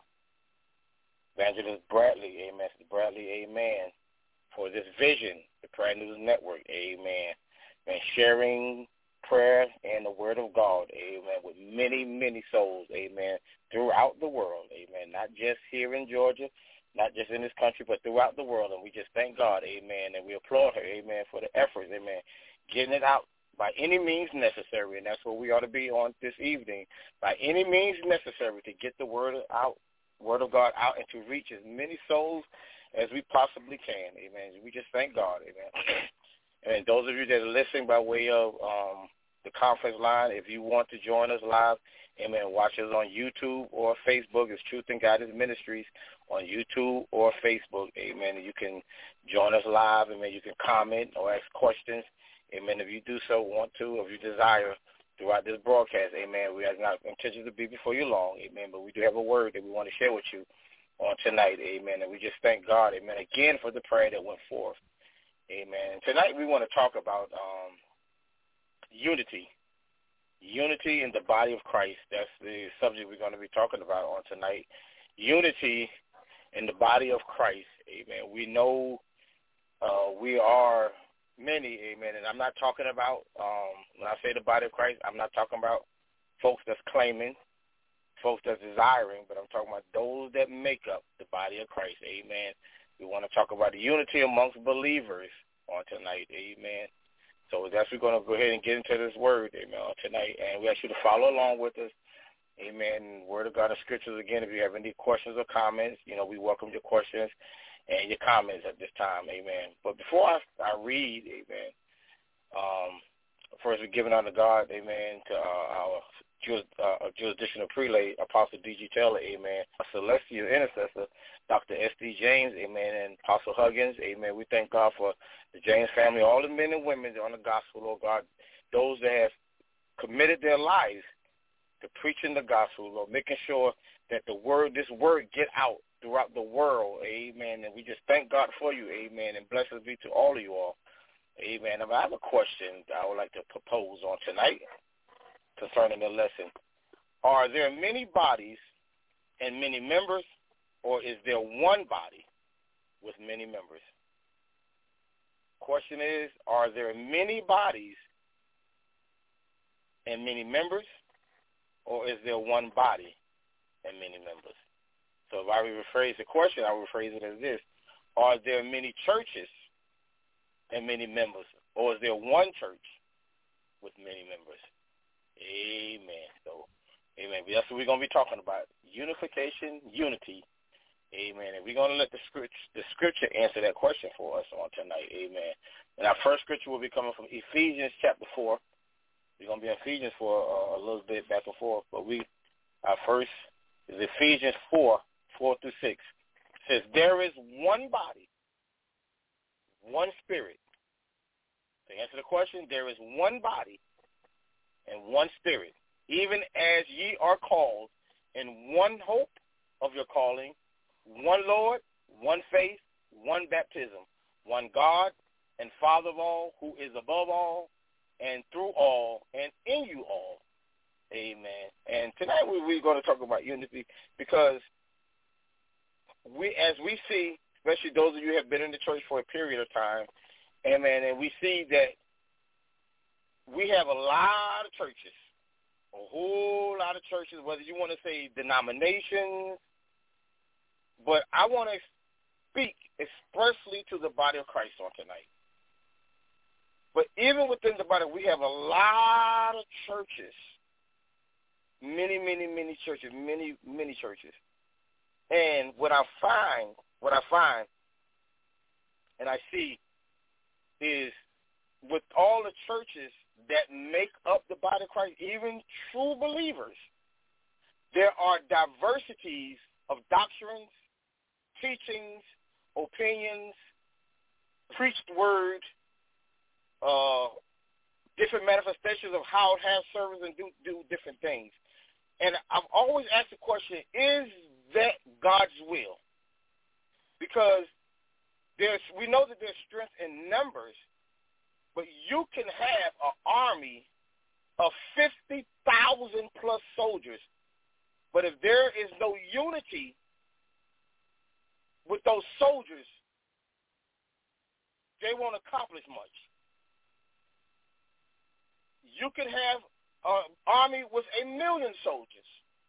Evangelist Bradley. Amen. Bradley, amen, for this vision, the Prayer News Network. Amen. And sharing prayer and the word of God. Amen. With many, many souls. Amen. Throughout the world. Amen. Not just here in Georgia, not just in this country, but throughout the world. And we just thank God, amen, and we applaud her, amen, for the efforts, amen, getting it out by any means necessary. And that's what we ought to be on this evening, by any means necessary to get the word out, word of God out and to reach as many souls as we possibly can, amen. We just thank God, amen. And those of you that are listening by way of um, the conference line, if you want to join us live, amen, watch us on YouTube or Facebook. It's Truth and Guidance Ministries on YouTube or Facebook, amen. You can join us live, amen. You can comment or ask questions, amen. If you do so, want to, if you desire, throughout this broadcast, amen. We have not intention to be before you long, amen, but we do have a word that we want to share with you on tonight, amen. And we just thank God, amen, again for the prayer that went forth, amen. Tonight we want to talk about um, unity. Unity in the body of Christ. That's the subject we're going to be talking about on tonight. Unity in the body of Christ. Amen. We know uh, we are many, amen, and I'm not talking about, um, when I say the body of Christ, I'm not talking about folks that's claiming, folks that's desiring, but I'm talking about those that make up the body of Christ. Amen. We want to talk about the unity amongst believers on tonight. Amen. So that's we're going to go ahead and get into this word, amen, tonight. And we ask you to follow along with us, amen. Word of God and scriptures, again, if you have any questions or comments, you know, we welcome your questions and your comments at this time, amen. But before I, I read, amen, um, first we're giving honor to God, amen, to uh, our juris, uh, jurisdictional prelate, Apostle D G Taylor, amen, our celestial intercessor, Doctor S D James, amen, and Apostle Huggins, amen. We thank God for the James family, all the men and women on the gospel, Lord God, those that have committed their lives to preaching the gospel, Lord, making sure that the word, this word get out throughout the world, amen. And we just thank God for you, amen, and blessings be to all of you all, amen. Now, I have a question that I would like to propose on tonight concerning the lesson. Are there many bodies and many members, or is there one body with many members? Question is, are there many bodies and many members, or is there one body and many members? So if I rephrase the question, I will rephrase it as this. Are there many churches and many members, or is there one church with many members? Amen. So, amen. That's what we're going to be talking about, unification, unity. Amen. And we're going to let the scripture, the scripture answer that question for us on tonight. Amen. And our first scripture will be coming from Ephesians chapter four. We're going to be in Ephesians for uh, a little bit back and forth. But we, our first is Ephesians four, four through six. It says, there is one body, one spirit. To answer the question, there is one body and one spirit, even as ye are called in one hope of your calling, one Lord, one faith, one baptism, one God and Father of all, who is above all, and through all, and in you all. Amen. And tonight we, we're going to talk about unity because we, as we see, especially those of you who have been in the church for a period of time, amen, and we see that we have a lot of churches, a whole lot of churches, whether you want to say denominations, but I want to speak expressly to the body of Christ on tonight. But even within the body, we have a lot of churches, many, many, many churches, many, many churches. And what I find, what I find, and I see, is with all the churches that make up the body of Christ, even true believers, there are diversities of doctrines, teachings, opinions, preached word, uh, different manifestations of how to have service and do, do different things. And I've always asked the question, is that God's will? Because there's, we know that there's strength in numbers, but you can have an army of fifty thousand plus soldiers, but if there is no unity with those soldiers, they won't accomplish much. You can have an army with a million soldiers.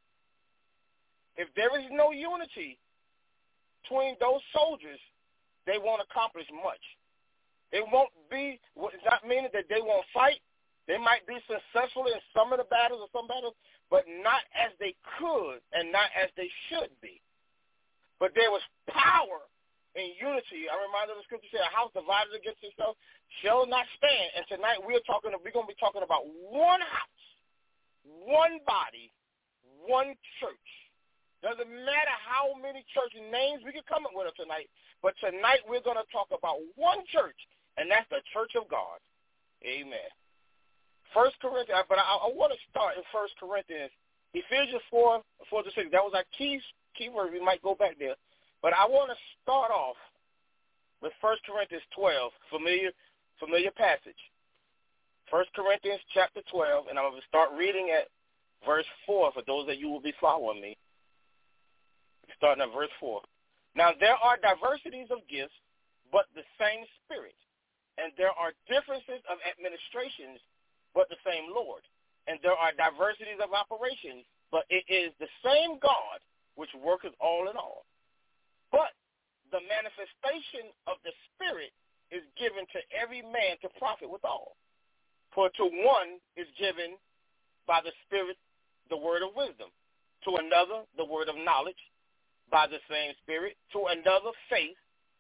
If there is no unity between those soldiers, they won't accomplish much. They won't be, it's not meaning that they won't fight. They might be successful in some of the battles or some battles, but not as they could and not as they should be. But there was power in unity. I remind of the scripture said, a house divided against itself shall not stand. And tonight we're talking, we're going to be talking about one house, one body, one church. Doesn't matter how many church names we can come up with tonight, but tonight we're going to talk about one church, and that's the Church of God. Amen. First Corinthians, but I, I want to start in First Corinthians, Ephesians four, four to six. That was our key, key word. We might go back there. But I want to start off with First Corinthians twelve, familiar, familiar passage. First Corinthians chapter twelve, and I'm going to start reading at verse four for those of you who will be following me. Starting at verse four. Now there are diversities of gifts, but the same Spirit. And there are differences of administrations, but the same Lord. And there are diversities of operations, but it is the same God which worketh all in all. But the manifestation of the Spirit is given to every man to profit withal. For to one is given by the Spirit the word of wisdom, to another the word of knowledge, by the same Spirit, to another faith,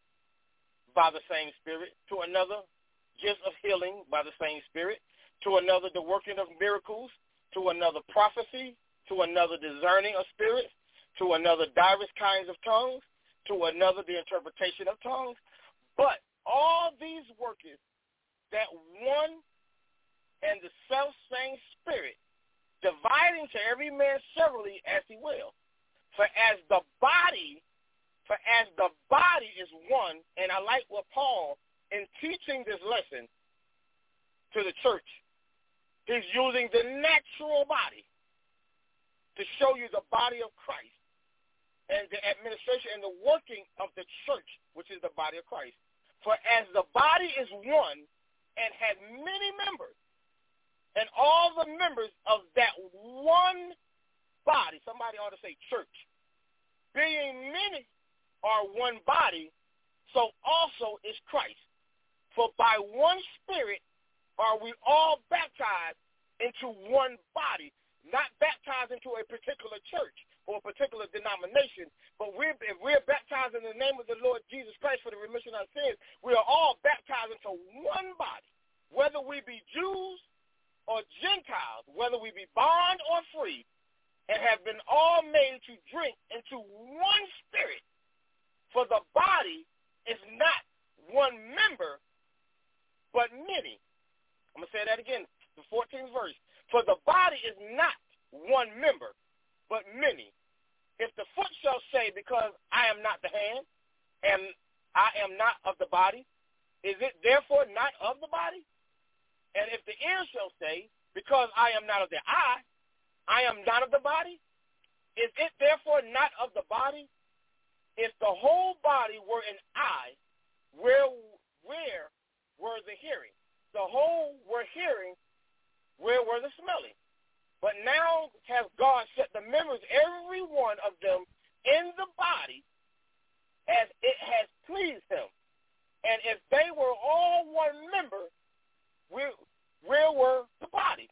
by the same Spirit, to another gifts of healing, by the same Spirit, to another the working of miracles, to another prophecy, to another discerning of spirits, to another diverse kinds of tongues, to another the interpretation of tongues. But all these worketh that one and the self-same Spirit, dividing to every man severally as he will. For as the body, for as the body is one, and I like what Paul, in teaching this lesson to the church, he's using the natural body to show you the body of Christ and the administration and the working of the church, which is the body of Christ. For as the body is one and has many members, and all the members of that one body, somebody ought to say church, being many are one body, so also is Christ. For by one Spirit are we all baptized into one body, not baptized into a particular church or a particular denomination, but we're, if we're baptized in the name of the Lord Jesus Christ for the remission of sins, we are all baptized into one body, whether we be Jews or Gentiles, whether we be bond or free, and have been all made to drink into one Spirit. For the body is not one member, but many. I'm going to say that again, the fourteenth verse. For the body is not one member, but many. If the foot shall say, because I am not the hand, and I am not of the body, is it therefore not of the body? And if the ear shall say, because I am not of the eye, I am not of the body, is it therefore not of the body? If the whole body were an eye, where where were the hearing? The whole were hearing, where were the smelling? But now has God set the members, every one of them, in the body as it has pleased him. And if they were all one member, where, where were the body?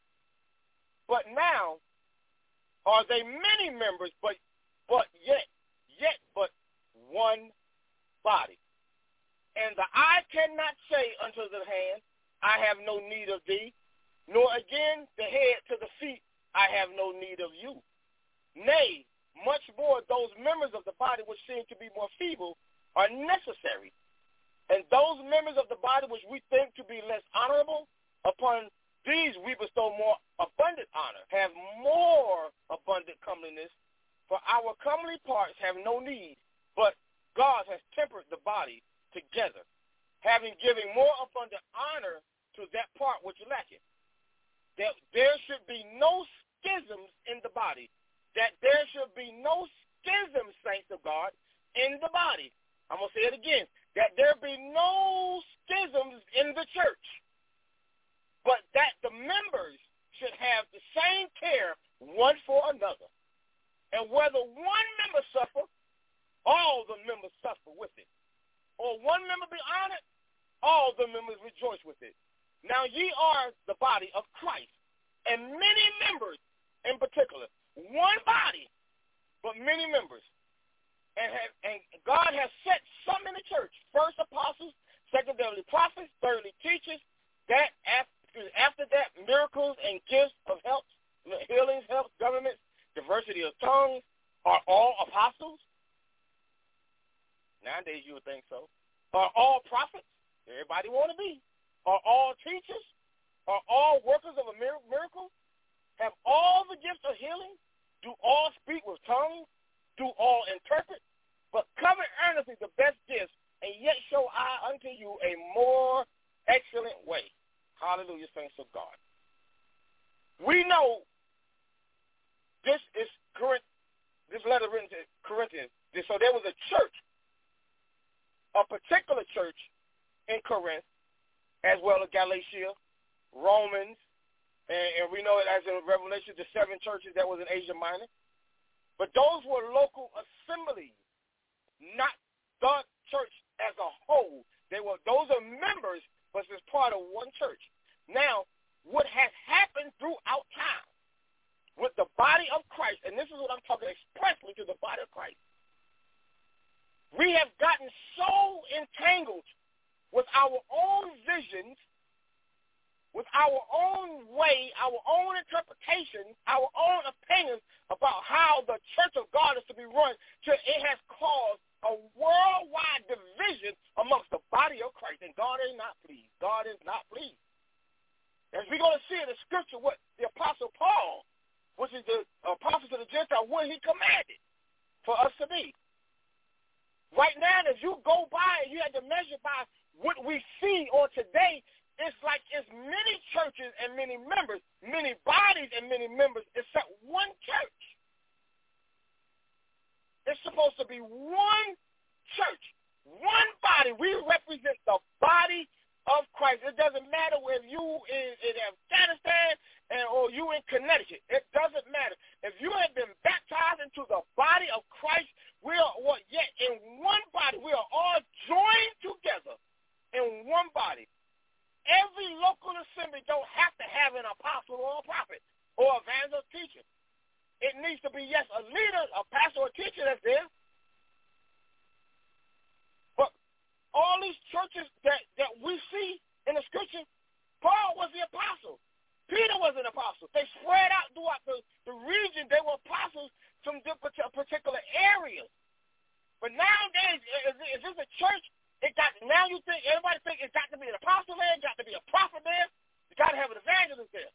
But now are they many members, but but yet, yet but one body. And the eye cannot say unto the hand, I have no need of thee, nor again the head to the feet, I have no need of you. Nay, much more those members of the body which seem to be more feeble are necessary. And those members of the body which we think to be less honorable, upon these we bestow more abundant honor, have more abundant comeliness, for our comely parts have no need, but God has tempered the body together, having given more abundant honor to that part which lacketh, that there should be no schisms in the body, that there should be no schisms, saints of God, in the body. I'm going to say it again, that there be no schisms in the church, but that the members should have the same care one for another. And whether one member suffer, all the members suffer with it. Or one member be honored, all the members rejoice with it. Now ye are the body of Christ, and many members in particular. One body, but many members. And, have, and God has set some in the church. First apostles, secondarily prophets, thirdly teachers. That after, after that, miracles and gifts of help, healings, help, governments, diversity of tongues. Are all apostles? Nowadays you would think so. Are all prophets? Everybody want to be. Are all teachers? Are all workers of a miracle? Have all the gifts of healing? Do all speak with tongues? Do all interpret? But covet earnestly the best gifts, and yet show I unto you a more excellent way. Hallelujah, saints of God. We know this is Corinth, this letter written to Corinthians. So there was a church, a particular church in Corinth, as well as Galatia, Romans, and, and we know it as in Revelation, the seven churches that was in Asia Minor. But those were local assemblies, not the church as a whole. They were those are members, but it's part of one church. Now, what has happened throughout time with the body of Christ, and this is what I'm talking expressly to the body of Christ, we have gotten so entangled with our own visions, with our own way, our own interpretation, our own opinions about how the church of God is to be run, till it has caused a worldwide division amongst the body of Christ. And God is not pleased. God is not pleased. As we're going to see in the scripture what the Apostle Paul, which is the apostle to the Gentiles, what he commanded for us to be. Right now, if you go by and you had to measure by what we see on today, it's like it's many churches and many members, many bodies and many members, except one church. It's supposed to be one church, one body. We represent the body of Christ. It doesn't matter whether you in, in Afghanistan and, or you in Connecticut. It doesn't matter. If you have been baptized into the body of Christ, we are what yet in one body. We are all joined together in one body. Every local assembly don't have to have an apostle or a prophet or evangelist teacher. It needs to be, yes, a leader, a pastor or teacher that's there. But all these churches that, that we see in the scripture, Paul was the apostle. Peter was an apostle. They spread out throughout the, the region. They were apostles from different particular areas. But nowadays, if it's a church, it got now you think everybody think it's got to be an apostle there, got to be a prophet there, you got to have an evangelist there.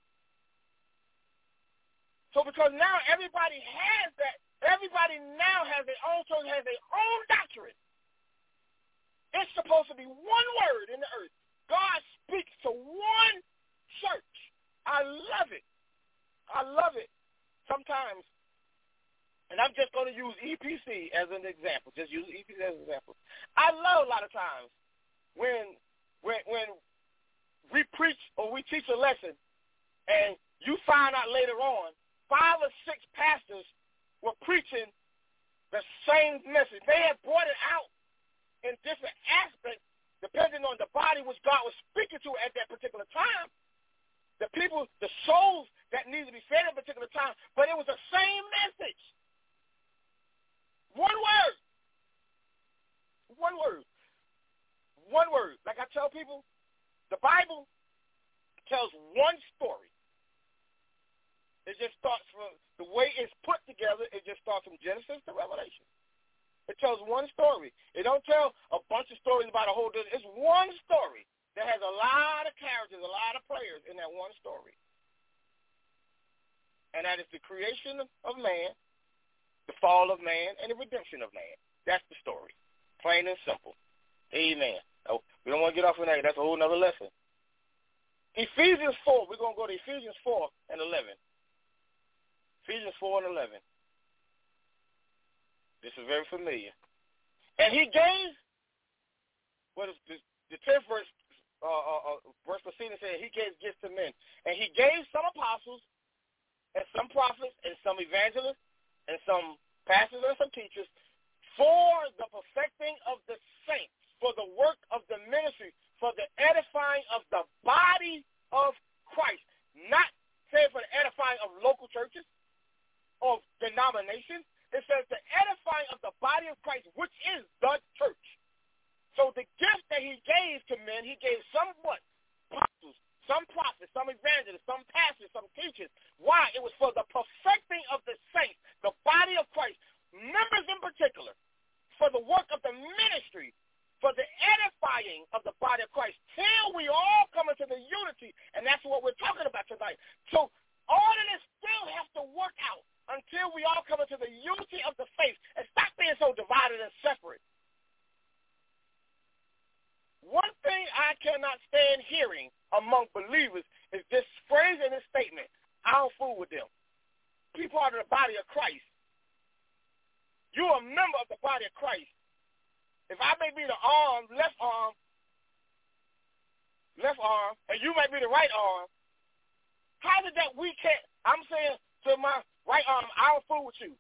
So because now everybody has that, everybody now has their own church, has their own doctrine. It's supposed to be one word in the earth. God speaks to one church. I love it. I love it. Sometimes, and I'm just going to use E P C as an example. Just use E P C as an example. I love a lot of times when when when we preach or we teach a lesson and you find out later on five or six pastors were preaching the same message. They had brought it out in different aspects depending on the body which God was speaking to at that particular time. The people, the souls that need to be fed at a particular time, but it was the same message. One word. One word. One word. Like I tell people, the Bible tells one story. It just starts from, the way it's put together, it just starts from Genesis to Revelation. It tells one story. It don't tell a bunch of stories about a whole different. It's one story that has a lot of characters, a lot of players in that one story. And that is the creation of man, the fall of man, and the redemption of man. That's the story. Plain and simple. Amen. Oh, we don't want to get off on that. That's a whole other lesson. Ephesians four. We're going to go to Ephesians four and eleven. Ephesians four and eleven. This is very familiar. And he gave, what is this, the tenth verse, uh, uh, uh, verse preceding said, he gave gifts to men. And he gave some apostles and some prophets and some evangelists and some pastors and some teachers for the perfecting of the saints, for the work of the ministry, for the edifying of the body of Christ. Not saying for the edifying of local churches or denominations. It says the edifying of the body of Christ, which is the church. So the gift that he gave to men, he gave some what? Apostles, some prophets, some evangelists, some pastors, some teachers. Why? It was for the perfecting of the saints, the body of Christ, members in particular, for the work of the ministry, for the edifying of the body of Christ, till we all come into the unity, and that's what we're talking about tonight. So all of this still has to work out until we all come into the unity of the faith and stop being so divided and separate. One thing I cannot stand hearing among believers is this phrase and this statement, I don't fool with them. People are the body of Christ. You're a member of the body of Christ. If I may be the arm, left arm, left arm, and you may be the right arm, how is it that we can't, I'm saying to my right arm, I don't fool with you.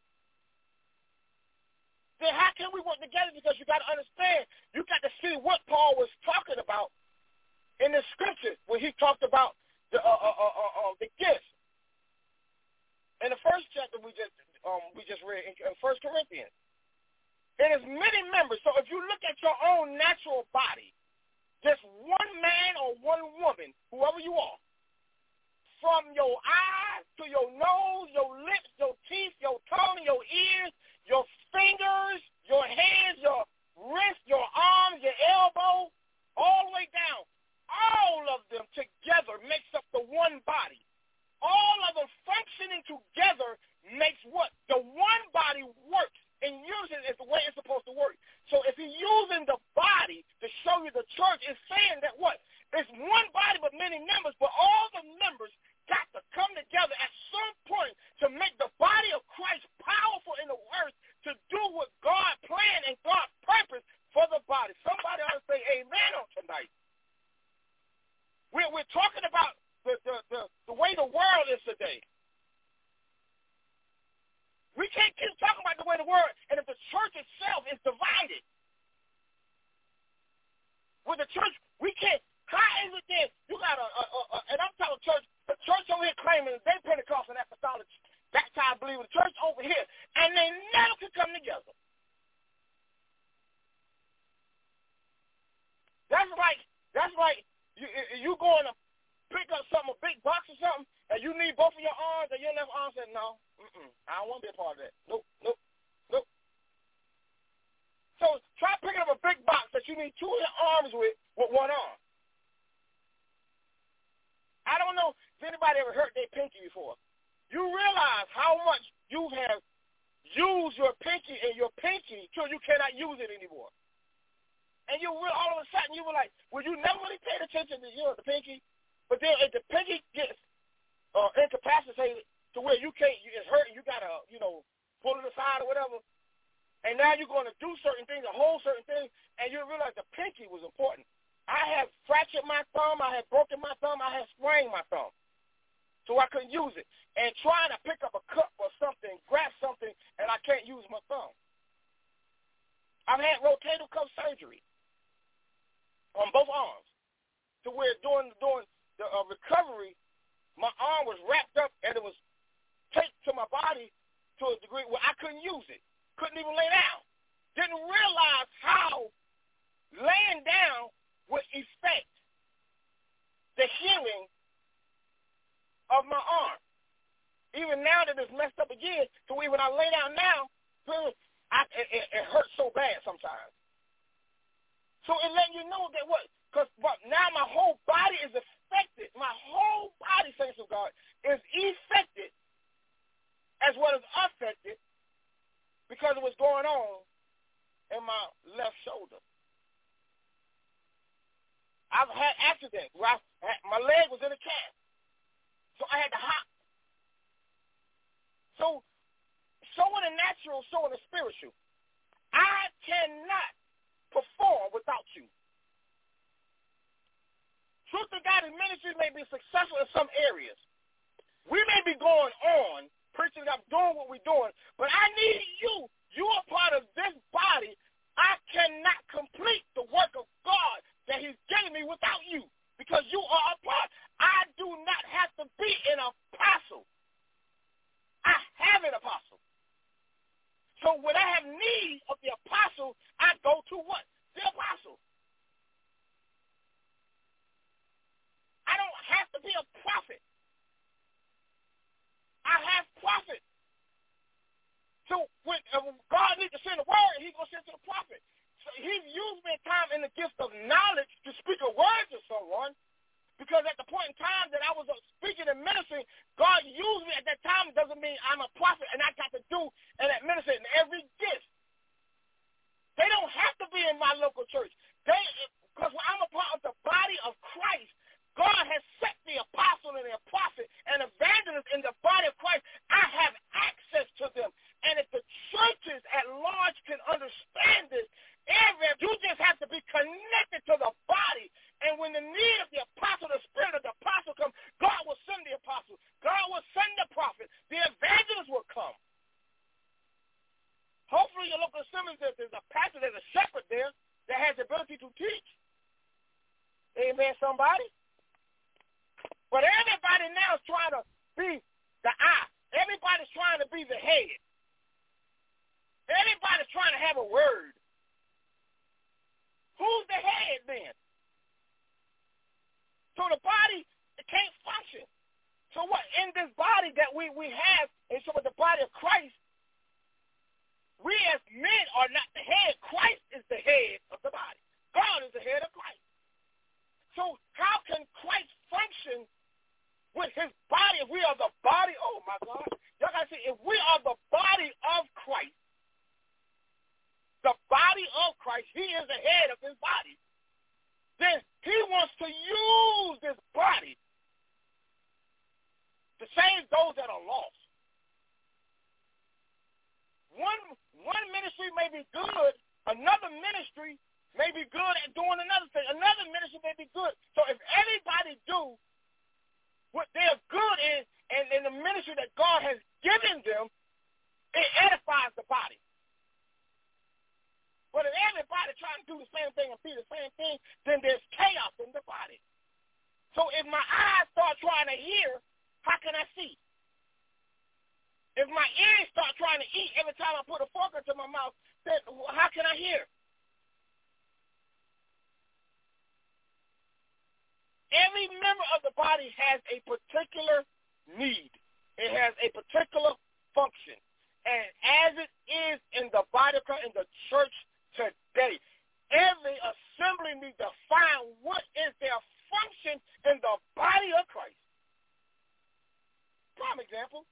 Then how can we work together? Because you got to understand, you got to see what Paul was talking about in the scripture when he talked about the uh, uh, uh, uh, uh, the gifts. In the first chapter we just um, we just read in, in First Corinthians, it is many members. So if you look at your own natural body, just one man or one woman, whoever you are, from your eyes to your nose, your lips, your teeth, your tongue, your ears, your fingers, your hands, your wrists, your arms, your elbow, all the way down. All of them together makes up the one body. All of them functioning together makes what? The one body works and uses it the way it's supposed to work. So if he's using the body to show you the church, is saying that what? It's one body but many members, but all the members got to come together at some point to make the body of Christ powerful in the earth to do what God planned and God purposed for the body. Somebody ought to say amen on tonight. We're, we're talking about the, the, the, the way the world is today. We can't keep talking about the way the world, and if the church itself is divided. With the church, we can't, how is it that you got a, a, a, a and I'm talking church, the church over here claiming they Pentecostal and apostolic, baptized believer, the church over here, and they never can come together. That's like, that's like you, you going to pick up something, a big box or something, and you need both of your arms, and your left arm said, no, mm-mm, I don't want to be a part of that. Nope, nope, nope. So try picking up a big box that you need two of your arms with, with one arm. I don't know if anybody ever hurt their pinky before. You realize how much you have used your pinky and your pinky till you cannot use it anymore. And you will, all of a sudden, you were like, well, you never really paid attention to, you know, the pinky. But then if the pinky gets uh, incapacitated to where you can't, it's hurting, you got to, you know, pull it aside or whatever, and now you're going to do certain things, or hold certain things, and you realize the pinky was important. I had fractured my thumb, I had broken my thumb, I had sprained my thumb, so I couldn't use it. And trying to pick up a cup or something, grab something, and I can't use my thumb. I've had rotator cuff surgery on both arms, to where during, during the uh, recovery, my arm was wrapped up and it was taped to my body to a degree where I couldn't use it, couldn't even lay down. Didn't realize how laying down would affect the healing of my arm. Even now that it's messed up again, so when I lay down now, I, it, it, it hurts so bad sometimes. So it letting you know that what, because now my whole body is affected. My whole body, saints of God, is affected as well as affected because of what's going on in my left shoulder. I've had accidents where I had, my leg was in a cast, so I had to hop. So, so in the natural, so in the spiritual. I cannot perform without you. Truth to God in ministry may be successful in some areas. We may be going on, preaching up, doing what we're doing, but I need you. You are part of this body. I cannot complete the work of God that he's given me without you because you are a part. I do not have to be an apostle. I have an apostle. So when I have need of the apostle, I go to what? The apostle. I don't have to be a prophet. I have prophets. So when uh, God needs to send a word, he's going to send to the prophet. So he's used me at time in the gift of knowledge to speak a word to someone, because at the point in time that I was speaking and ministering, God used me at that time. It doesn't mean I'm a prophet and I got to do and administer in every gift. They don't have to be in my local church. They, because I'm a part of the body of Christ, God has set the apostle and the prophet and evangelist in the body of Christ. I have access to them. And if the churches at large can understand this, every, you just have to be connected to the body. And when the need of the apostle, the spirit of the apostle comes, God will send the apostle. God will send the prophet. The evangelist will come. Hopefully your local assembly, there's a pastor, there's a shepherd there that has the ability to teach. Amen, somebody? But everybody now is trying to be the eye. Everybody's trying to be the head. Everybody's trying to have a word. Who's the head then? So the body, it can't function. So what, in this body that we, we have, and so with the body of Christ, we as men are not the head. Christ is the head of the body. God is the head of Christ. So how can Christ function with his body if we are the body? Oh, my God. Y'all got to see, if we are the body of Christ, the body of Christ, he is the head of his body, then he wants to use this body to save those that are lost. One, one ministry may be good, another ministry may be good at doing another thing. Another ministry may be good. So if everybody do what they're good in, and in the ministry that God has given them, it edifies the body. But if everybody trying to do the same thing and be the same thing, then there's chaos in the body. So if my eyes start trying to hear, how can I see? If my ears start trying to eat every time I put a fork into my mouth, then how can I hear? Every member of the body has a particular need. It has a particular function. And as it is in the body of Christ, in the church today, every assembly needs to find what is their function in the body of Christ. Prime example.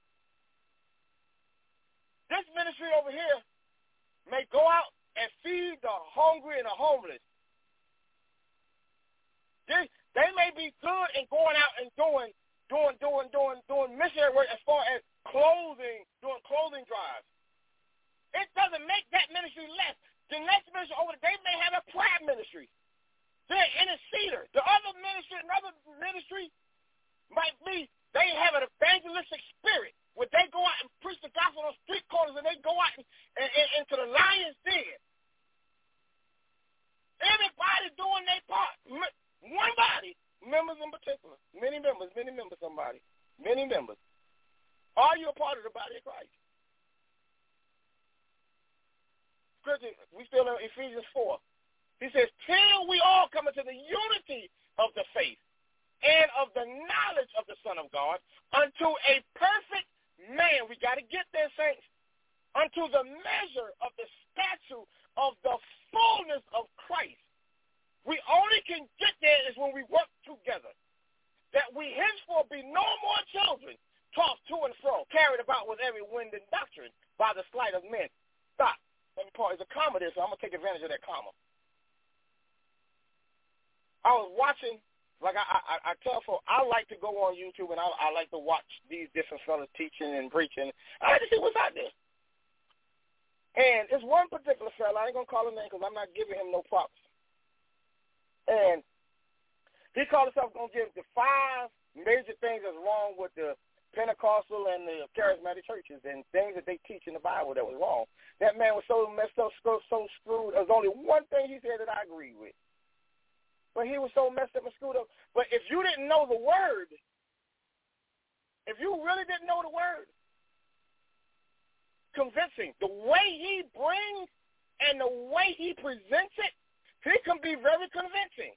This ministry over here may go out and feed the hungry and the homeless. They, they may be good in going out and doing, doing, doing, doing, doing missionary work as far as clothing, doing clothing drives. It doesn't make that ministry less. The next ministry over there, they may have a prayer ministry. They're interceder. The other ministry, another ministry might be they have an evangelistic spirit where they go out and preach the gospel on street corners and they go out and, and, and, into the lion's den. Everybody doing their part. One body, members in particular. Many members, many members, somebody. Many members. Are you a part of the body of Christ? Scripture, we still in Ephesians four. He says, till we all come into the unity of the faith and of the knowledge of the Son of God, unto a perfect man. We got to get there, saints. Unto the measure of the stature of the fullness of Christ. We only can get there is when we work together. That we henceforth be no more children, tossed to and fro, carried about with every wind and doctrine by the sleight of men. Stop. Let me pause. There's a comma there, so I'm going to take advantage of that comma. I was watching, like I, I, I tell folks, I like to go on YouTube and I, I like to watch these different fellas teaching and preaching. I like to see what's out there. And it's one particular fella, I ain't going to call him name because I'm not giving him no props. And he called himself going to give the five major things that's wrong with the Pentecostal and the charismatic churches and things that they teach in the Bible that was wrong. That man was so messed up, so, so screwed. There was only one thing he said that I agreed with. But he was so messed up and screwed up. But if you didn't know the word, if you really didn't know the word, convincing, the way he brings and the way he presents it, he can be very convincing.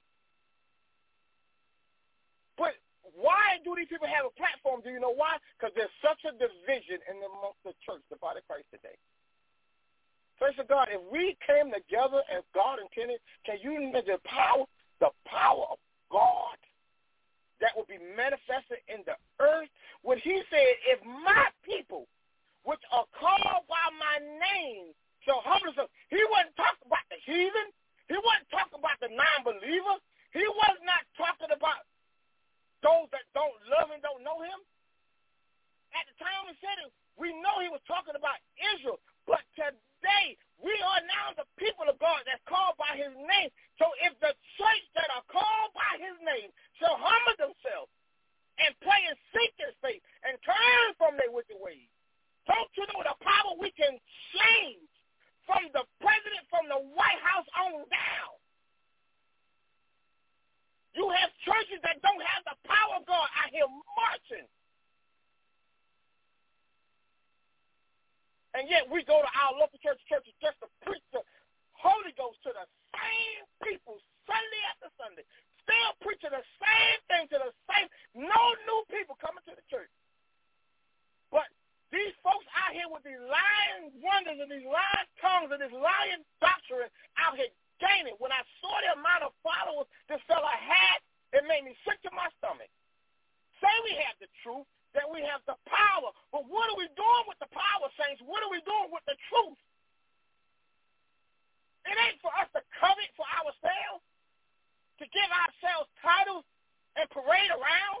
But why do these people have a platform? Do you know why? Because there's such a division in the, amongst the church, the body of Christ today. Praise to God, if we came together as God intended, can you imagine the power? The power of God that will be manifested in the earth. When he said, if my people, which are called by my name, shall humble themselves, he wasn't talking about the heathen. He wasn't talking about the non-believer. He was not talking about those that don't love and don't know him. At the time he said it, we know he was talking about Israel. But today, we are now the people of God that's called by his name. So if the church that are called by his name shall humble themselves and pray and seek his face and turn from their wicked ways, don't you know the power we can change from the president, from the White House on down? You have churches that don't have the power of God out here marching. And yet we go to our local church churches just to preach the Holy Ghost to the same people Sunday after Sunday. Still preaching the same thing to the same, no new people coming to the church. But these folks out here with these lying wonders and these lying tongues and this lying doctrine out here gaining. When I saw the amount of followers this fella had, it made me sick to my stomach. Say we have the truth, that we have the power. But what are we doing with the power, saints? What are we doing with the truth? It ain't for us to covet for ourselves, to give ourselves titles and parade around.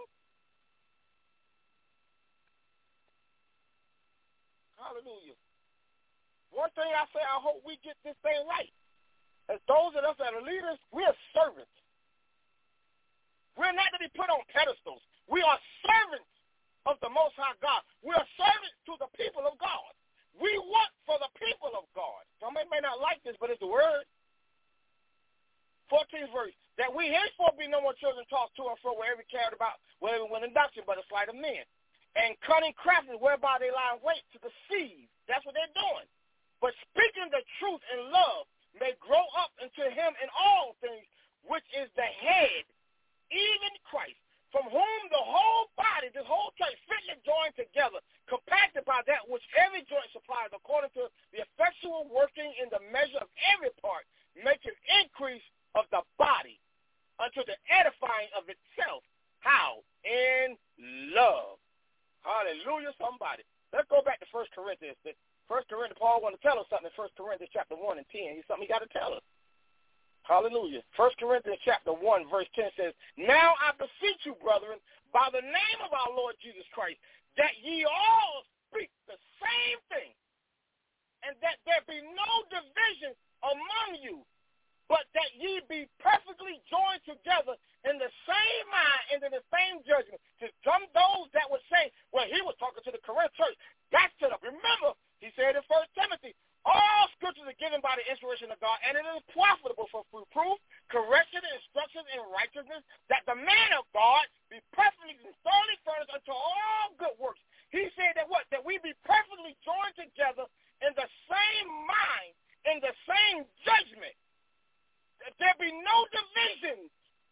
Hallelujah. One thing I say, I hope we get this thing right. As those of us that are leaders, we are servants. We're not to be put on pedestals. We are servants of the Most High God. We are servants to the people of God. We work for the people of God. Somebody may not like this, but it's the word. fourteenth verse, that we henceforth be no more children tossed to and fro wherever carried about, wherever went in doctrine, but a sleight of men. And cunning craftiness whereby they lie in wait to deceive. That's what they're doing. But speaking the truth in love may grow up into him in all things, which is the head, even Christ, from whom the whole body, the whole church, fitly joined together, compacted by that which every joint supplies, according to the effectual working in the measure of every part, maketh increase of the body unto the edifying of itself. How? In love. Hallelujah, somebody. Let's go back to First Corinthians. First Corinthians, Paul wanted to tell us something in First Corinthians chapter one and ten. He's something he got to tell us. Hallelujah. First Corinthians chapter one, verse ten says, Now I beseech you, brethren, by the name of our Lord Jesus Christ, that ye all speak the same thing, and that there be no division among you, but that ye be perfectly joined together in the same mind and in the same judgment. To some those that would say, well, he was talking to the Corinth church. That's to the, remember, he said in First Timothy, all scriptures are given by the inspiration of God, and it is profitable for reproof, correction, and instruction in righteousness, that the man of God be perfectly and thoroughly furnished unto all good works. He said that what? That we be perfectly joined together in the same mind, in the same judgment. That there be no divisions.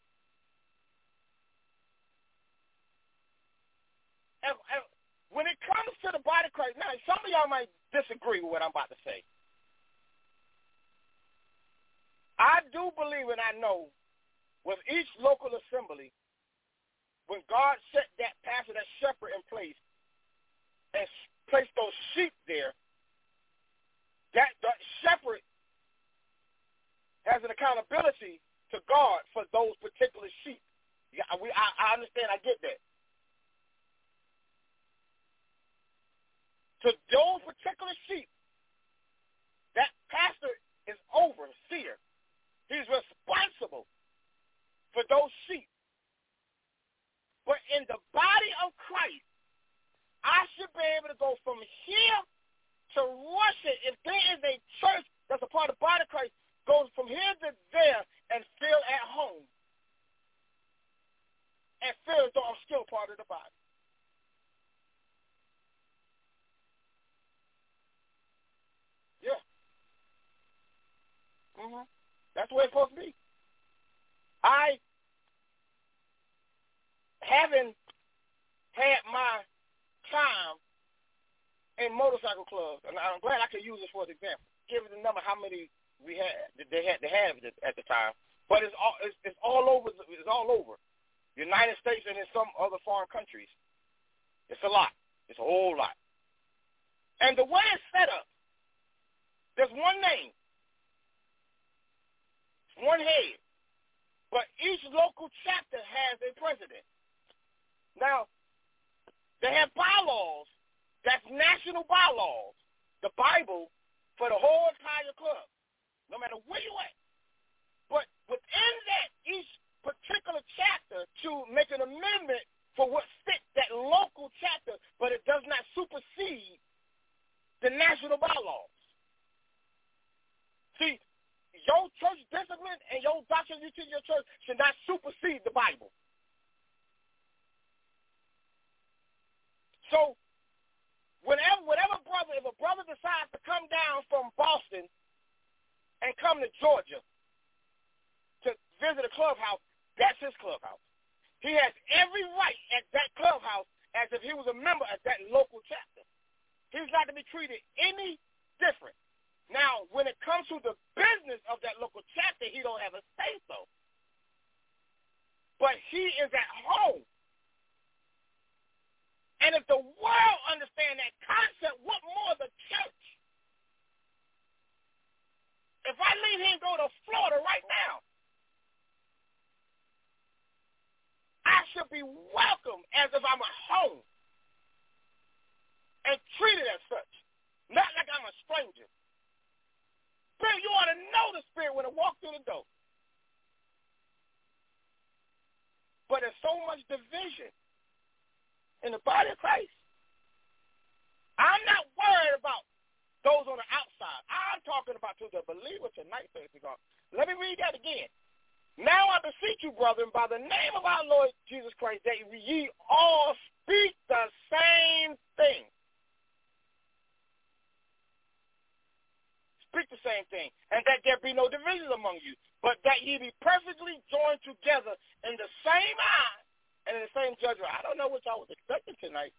And, and when it comes to the body of Christ, now some of y'all might disagree with what I'm about to say. I do believe and I know with each local assembly, when God set that pastor, that shepherd in place, and placed those sheep there, that the shepherd has an accountability to God for those particular sheep. Yeah, we, I, I understand. I get that. To those particular sheep, that pastor is overseer. He's responsible for those sheep. But in the body of Christ, I should be able to go from here to Russia. If there is a church that's a part of the body of Christ, goes from here to there and feel at home. And feel as though I'm still part of the body. Yeah. Mm-hmm. That's the way it's supposed to be. I haven't had my time in motorcycle clubs, and I'm glad I could use this for an example. Give it the number how many we had that they had to have at the time, but it's all it's, it's all over. It's all over, United States and in some other foreign countries. It's a lot. It's a whole lot. And the way it's set up, there's one name, one head, but each local chapter has a president. Now, they have bylaws. That's national bylaws, the Bible, for the whole entire club, no matter where you at. But within that, each particular chapter to make an amendment for what fits that local chapter, but it does not supersede the national bylaws. See, your church discipline and your doctrine you teach your church should not supersede the Bible. So, whenever, whatever brother, if a brother decides to come down from Boston and come to Georgia to visit a clubhouse, that's his clubhouse. He has every right at that clubhouse as if he was a member of that local chapter. He's not to be treated any different. Now, when it comes to the business of that local chapter, he don't have a say-so. But he is at home. And if the world understands that concept, what more the church? If I leave here and go to Florida right now, I should be welcomed as if I'm at home and treated as such, not like I'm a stranger. Spirit, you ought to know the Spirit when it walks through the door. But there's so much division in the body of Christ. I'm not worried about those on the outside. I'm talking about to the believer tonight, says God. Let me read that again. Now I beseech you, brethren, by the name of our Lord Jesus Christ, that ye all speak the same thing. Speak the same thing, and that there be no divisions among you, but that ye be perfectly joined together in the same eye and in the same judgment. I don't know what y'all was expecting tonight.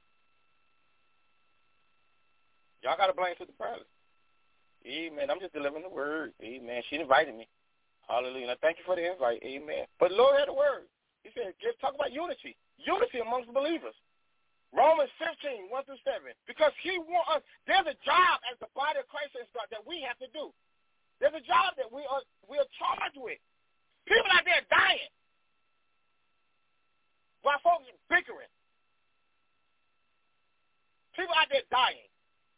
Y'all got to blame to the pilot. Amen. I'm just delivering the word. Amen. She invited me. Hallelujah. Now, thank you for the invite. Amen. But the Lord had a word. He said, just talk about unity. Unity amongst believers. Romans fifteen, one through seven. Because he wants us, there's a job as the body of Christ that we have to do. There's a job that we are we are charged with. People out there dying while folks are bickering. People out there dying.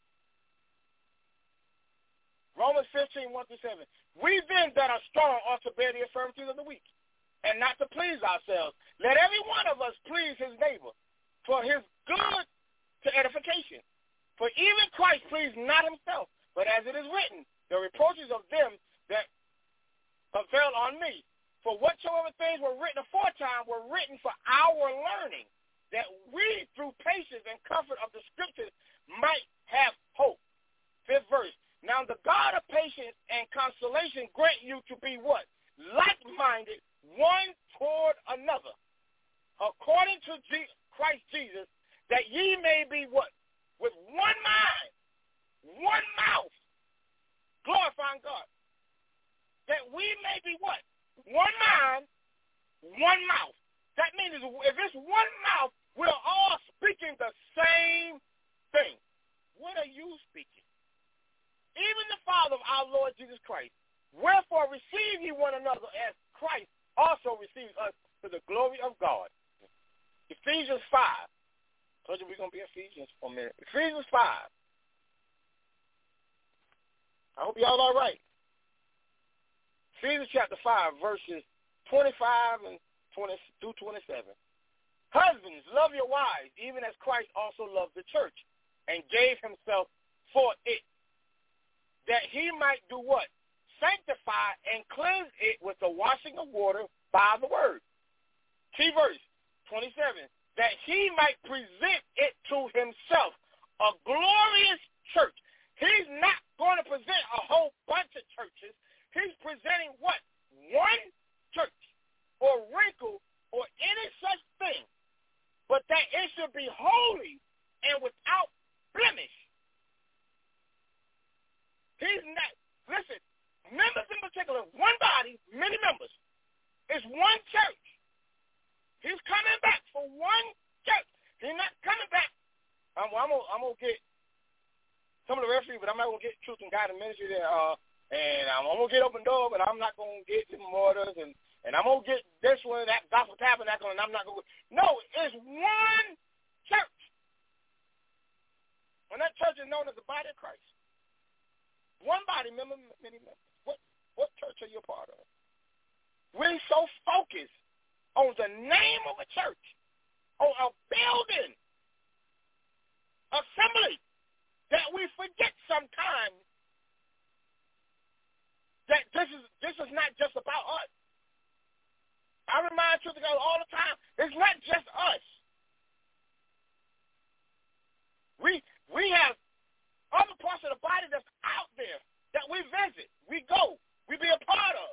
Romans fifteen, one through seven. We then that are strong ought to bear the infirmities of the weak, and not to please ourselves. Let every one of us please his neighbor, for his good to edification. For even Christ pleased not himself, but as it is written, the reproaches of them that avail on me. For whatsoever things were written aforetime were written for our learning, that we through patience and comfort of the scriptures might have hope. Fifth verse. Now the God of patience and consolation grant you to be what? Like-minded, one toward another, according to G- Christ Jesus, that ye may be what? With one mind, one mouth, glorifying God. That we may be what? One mind, one mouth. That means if it's one mouth, we're all speaking the same thing. What are you speaking? Even the Father of our Lord Jesus Christ. Wherefore receive ye one another as Christ also receives us to the glory of God. Ephesians five. I told you we're going to be Ephesians for a minute. Ephesians five. I hope y'all all right. Ephesians chapter five, verses twenty-five and twenty through twenty-seven. Husbands, love your wives, even as Christ also loved the church, and gave himself for it, that he might do what? Sanctify and cleanse it with the washing of water by the word. Key verse, twenty-seven, that he might present it to himself, a glorious church. He's not going to present a whole bunch of churches. He's presenting what? One church or wrinkle or any such thing, but that it should be holy and without blemish. He's not, listen, members in particular, one body, many members. It's one church. He's coming back for one church. He's not coming back. I'm, I'm going I'm to get some of the referees, but I'm not going to get Truth and Guidance Ministry there. Uh, and I'm, I'm going to get Open Door, but I'm not going to get the Mortars. And, and I'm going to get this one, that Gospel Tabernacle, and I'm not going to. No, it's one church. And that church is known as the body of Christ. One body, member, many members. What what church are you a part of? We're so focused on the name of a church, on a building, assembly, that we forget sometimes that this is this is not just about us. I remind Truth to God all the time, it's not just us. We we have other parts of the body that's out there that we visit, we go, we be a part of.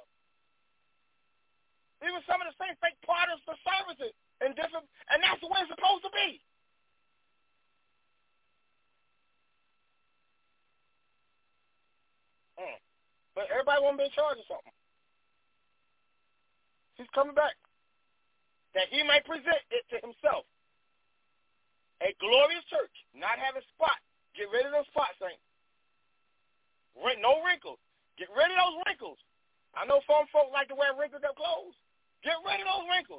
Even some of the same fake partners for services and different, and that's the way it's supposed to be. Mm. But everybody want to be in charge of something. He's coming back, that he may present it to himself, a glorious church, not having spot. Get rid of those spots, saints. No wrinkles. Get rid of those wrinkles. I know some folk like to wear wrinkled up clothes. Get rid of those wrinkles.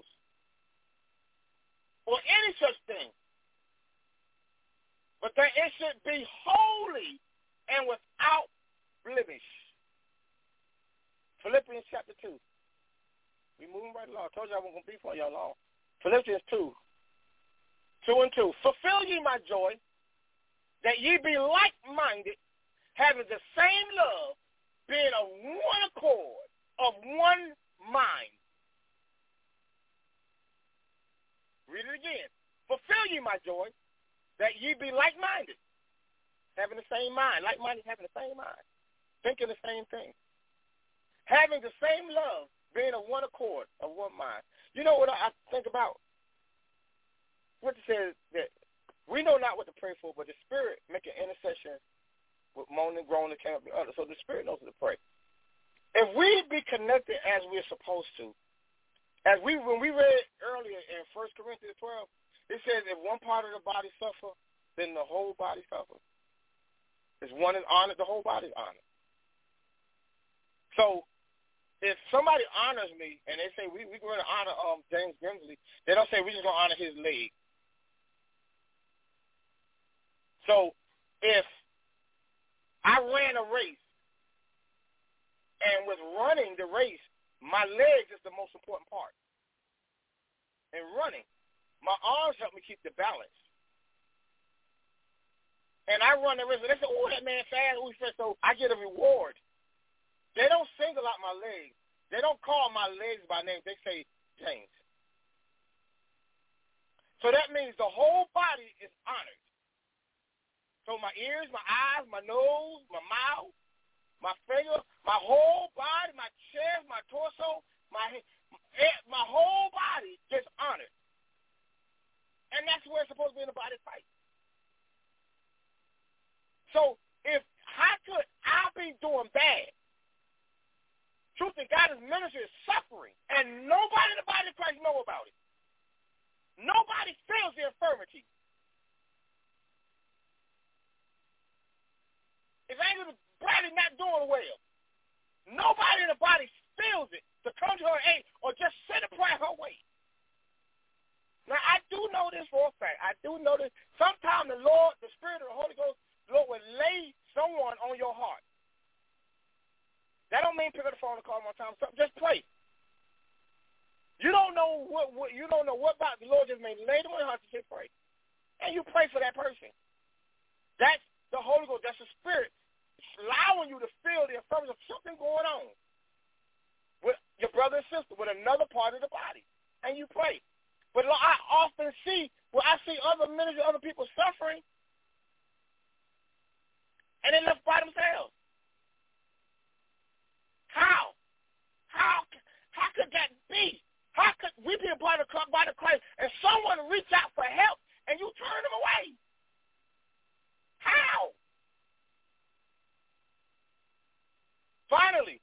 Or any such thing. But that it should be holy and without blemish. Philippians chapter two. We moving right along. I told you I wasn't going to be for y'all long. Philippians two. Two and two. Fulfill ye my joy, that ye be like-minded, having the same love, being of one accord, of one mind. Read it again. Fulfill ye my joy, that ye be like-minded, having the same mind. Like-minded, having the same mind. Thinking the same thing. Having the same love, being of one accord, of one mind. You know what I think about? What it says that we know not what to pray for, but the Spirit make an intercession with moaning, groaning, and others. So the Spirit knows what to pray. If we be connected as we're supposed to, as we when we read earlier in First Corinthians twelve, it says if one part of the body suffer, then the whole body suffers. If one is honored, the whole body is honored. So if somebody honors me and they say we, we're going to honor um, James Grimsley, they don't say we're just going to honor his leg. So if I ran a race, and with running the race, my legs is the most important part. In running, my arms help me keep the balance. And I run the race, and they say, oh, that man fast, oh, he's fast, so I get a reward. They don't single out my legs. They don't call my legs by name. They say James. So that means the whole body is honored. So my ears, my eyes, my nose, my mouth, my finger, my whole body, my chest, my torso, my my whole body gets honored. And that's where it's supposed to be in the body fight. So if how could I be doing bad? Truth and God, His ministry is suffering, and nobody in the body of Christ know about it. Nobody feels the infirmity. If Angela Bradley not doing well, nobody in the body feels it to come to her aid or just send a prayer her way. Now, I do know this for a fact. I do know this. Sometimes the Lord, the Spirit of the Holy Ghost, the Lord will lay someone on your heart. That don't mean pick up the phone and call them one time. Just pray. You don't know what, what you don't know what about the Lord just may lay them on your heart to say pray. And you pray for that person. That's the Holy Ghost. That's the Spirit allowing you to feel the infirmity of something going on with your brother and sister, with another part of the body. And you pray. But I often see, well, I see other ministers, other people suffering, and they left by themselves. How? How? How could that be? How could we be a part of the body of Christ and someone reach out for help and you turn them away? How? Finally,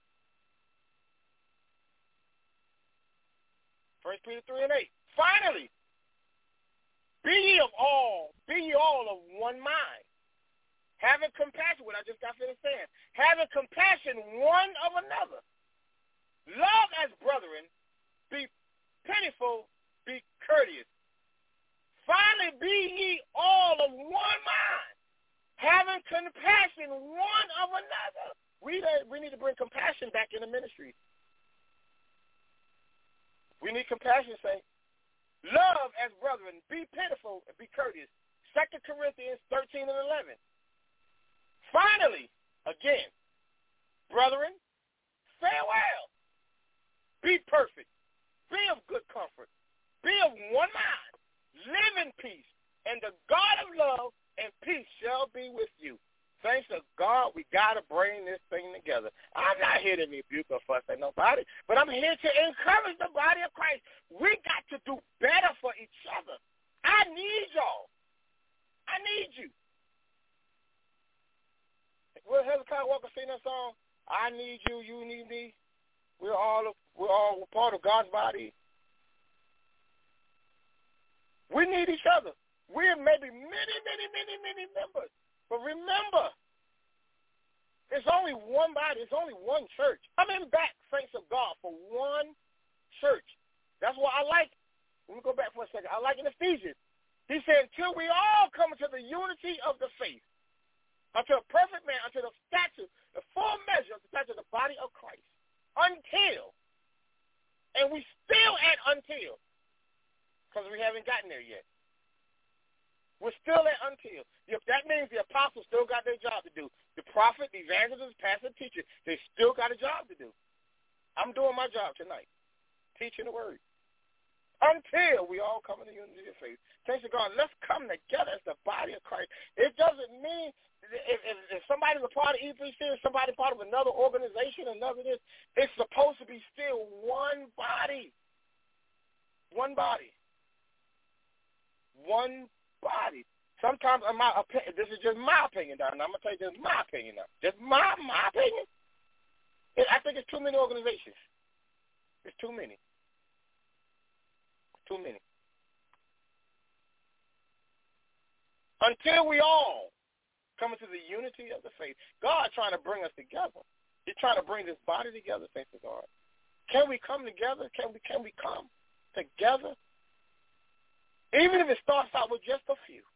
First Peter three and eight. Finally, be ye of all, be ye all of one mind, having compassion, what I just got finished saying, having compassion one of another. Love as brethren, be pitiful, be courteous. Finally, be ye all of one mind, having compassion one of another. We, we need to bring compassion back in the ministry. We need compassion, saints. Love as brethren, be pitiful, and be courteous. Second Corinthians thirteen and eleven. Finally, again, brethren, farewell. Be perfect. Be of good comfort. Be of one mind. Live in peace. And the God of love and peace shall be with you. Thanks to God, we got to bring this thing together. I'm not here to rebuke or fuss at nobody, but I'm here to encourage the body of Christ. We got to do better for each other. I need y'all. I need you. Will Hezekiah Walker sing that song? I need you, you need me. We're all we're all part of God's body. We need each other. We're maybe many, many, many, many members. But remember, it's only one body. It's only one church. I'm in back, saints of God, for one church. That's why I like, let me go back for a second. I like in Ephesians. He said, until we all come into the unity of the faith, until a perfect man, until the stature, the full measure of the stature of the body of Christ. Until. And we still at until. Because we haven't gotten there yet. We're still at until. That means the apostles still got their job to do. The prophet, the evangelist, pastor, teacher, they still got a job to do. I'm doing my job tonight, teaching the word. Until we all come in the unity of faith. Thanks to God, let's come together as the body of Christ. It doesn't mean if, if, if somebody's a part of E P C or somebody part of another organization, another this, it's supposed to be still one body. One body. One body. Sometimes, in my opinion, this is just my opinion, Don. I'm going to tell you this is my opinion now. Just my, my opinion. I think it's too many organizations. It's too many. Too many. Until we all come into the unity of the faith, God trying to bring us together. He's trying to bring this body together, thanks to God. Can we come together? Can we can we come together? Even if it starts out with just a few.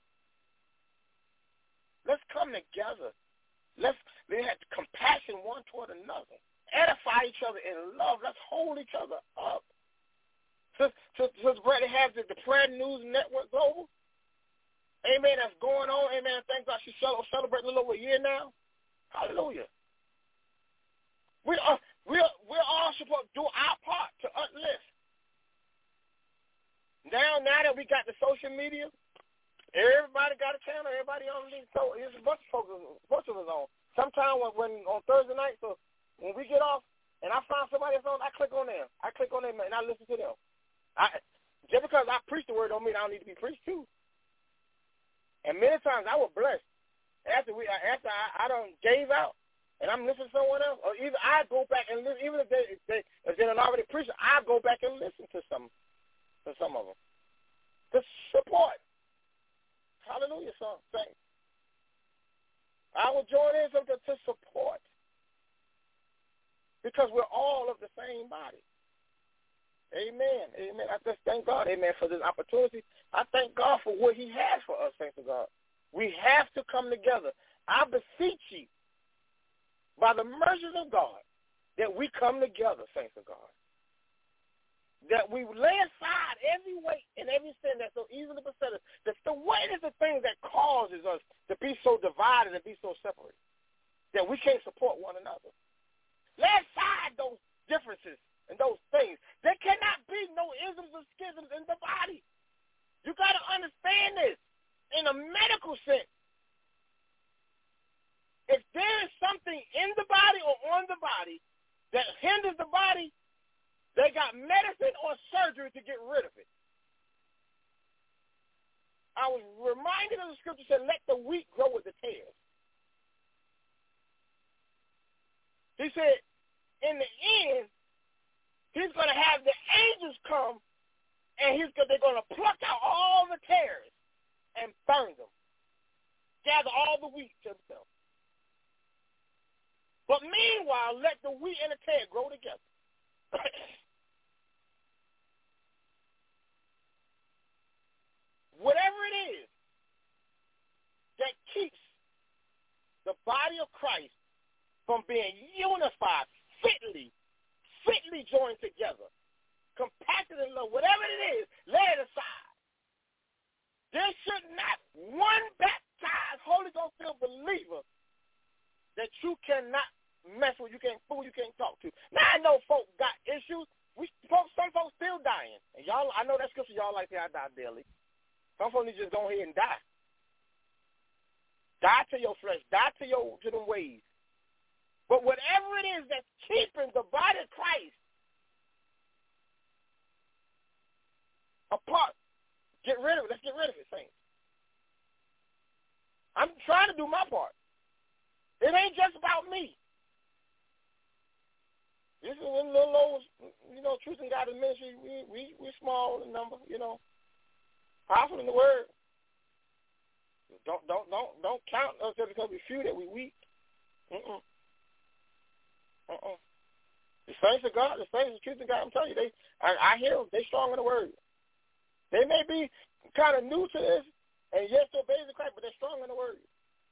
Let's come together. Let's they have compassion one toward another. Edify each other in love. Let's hold each other up. Since, since, since Bradley has the, the Prayer News Network Global, amen, that's going on. Amen. Thank God she's celebrating a little over a year now. Hallelujah. We are, we are, we're all supposed to do our part to uplift. Now, now that we got the social media, everybody got a channel. Everybody on the so there's a bunch of folks, a bunch of us on. Sometime when, when on Thursday night, so when we get off and I find somebody else on, I click on them. I click on them and I listen to them. I just because I preach the word don't mean I don't need to be preached to. And many times I was blessed after we after I, I done gave out. And I'm listening to someone else, or either I go back and listen, even if they if they if they don't already preach, I go back and listen to some to some of them to support. Hallelujah, son. Thanks. I will join in to, to support because we're all of the same body. Amen. Amen. I just thank God, amen, for this opportunity. I thank God for what he has for us, thanks to God. We have to come together. I beseech you, by the mercies of God, that we come together, saints of God. That we lay aside every weight and every sin that so easily beset us. That's the weight is the thing that causes us to be so divided and be so separate that we can't support one another. Lay aside those differences and those things. There cannot be no isms or schisms in the body. You got to understand this in a medical sense. If there is something in the body or on the body that hinders the body, they got medicine or surgery to get rid of it. I was reminded of the scripture that said, let the wheat grow with the tares. He said, in the end, he's going to have the angels come, and he's they're going to pluck out all the tares and burn them, gather all the wheat to himself. But meanwhile, let the wheat and the tare grow together. Whatever it is that keeps the body of Christ from being unified, fitly, fitly joined together, compacted in love, whatever it is, lay it aside. There should not one baptized, Holy Ghost-filled believer that you cannot mess with, you can't fool, you can't talk to. Now I know folks got issues. We folks, some folks still dying. And y'all, I know that scripture y'all like to say I die daily. Some folks need to just go ahead and die. Die to your flesh. Die to your to them ways. But whatever it is that's keeping the body of Christ apart, get rid of it. Let's get rid of it, saints. I'm trying to do my part. It ain't just about me. This is a little old, you know, Truth and God ministry. We we we small in number, you know. Powerful in the word. Don't don't don't don't count us just because we few that we weak. Uh-uh. Uh-uh. The saints of God, the saints of Truth and God, I'm telling you, they I, I hear them, they strong in the word. They may be kind of new to this, and yes, they're babes in Christ, but they're strong in the word.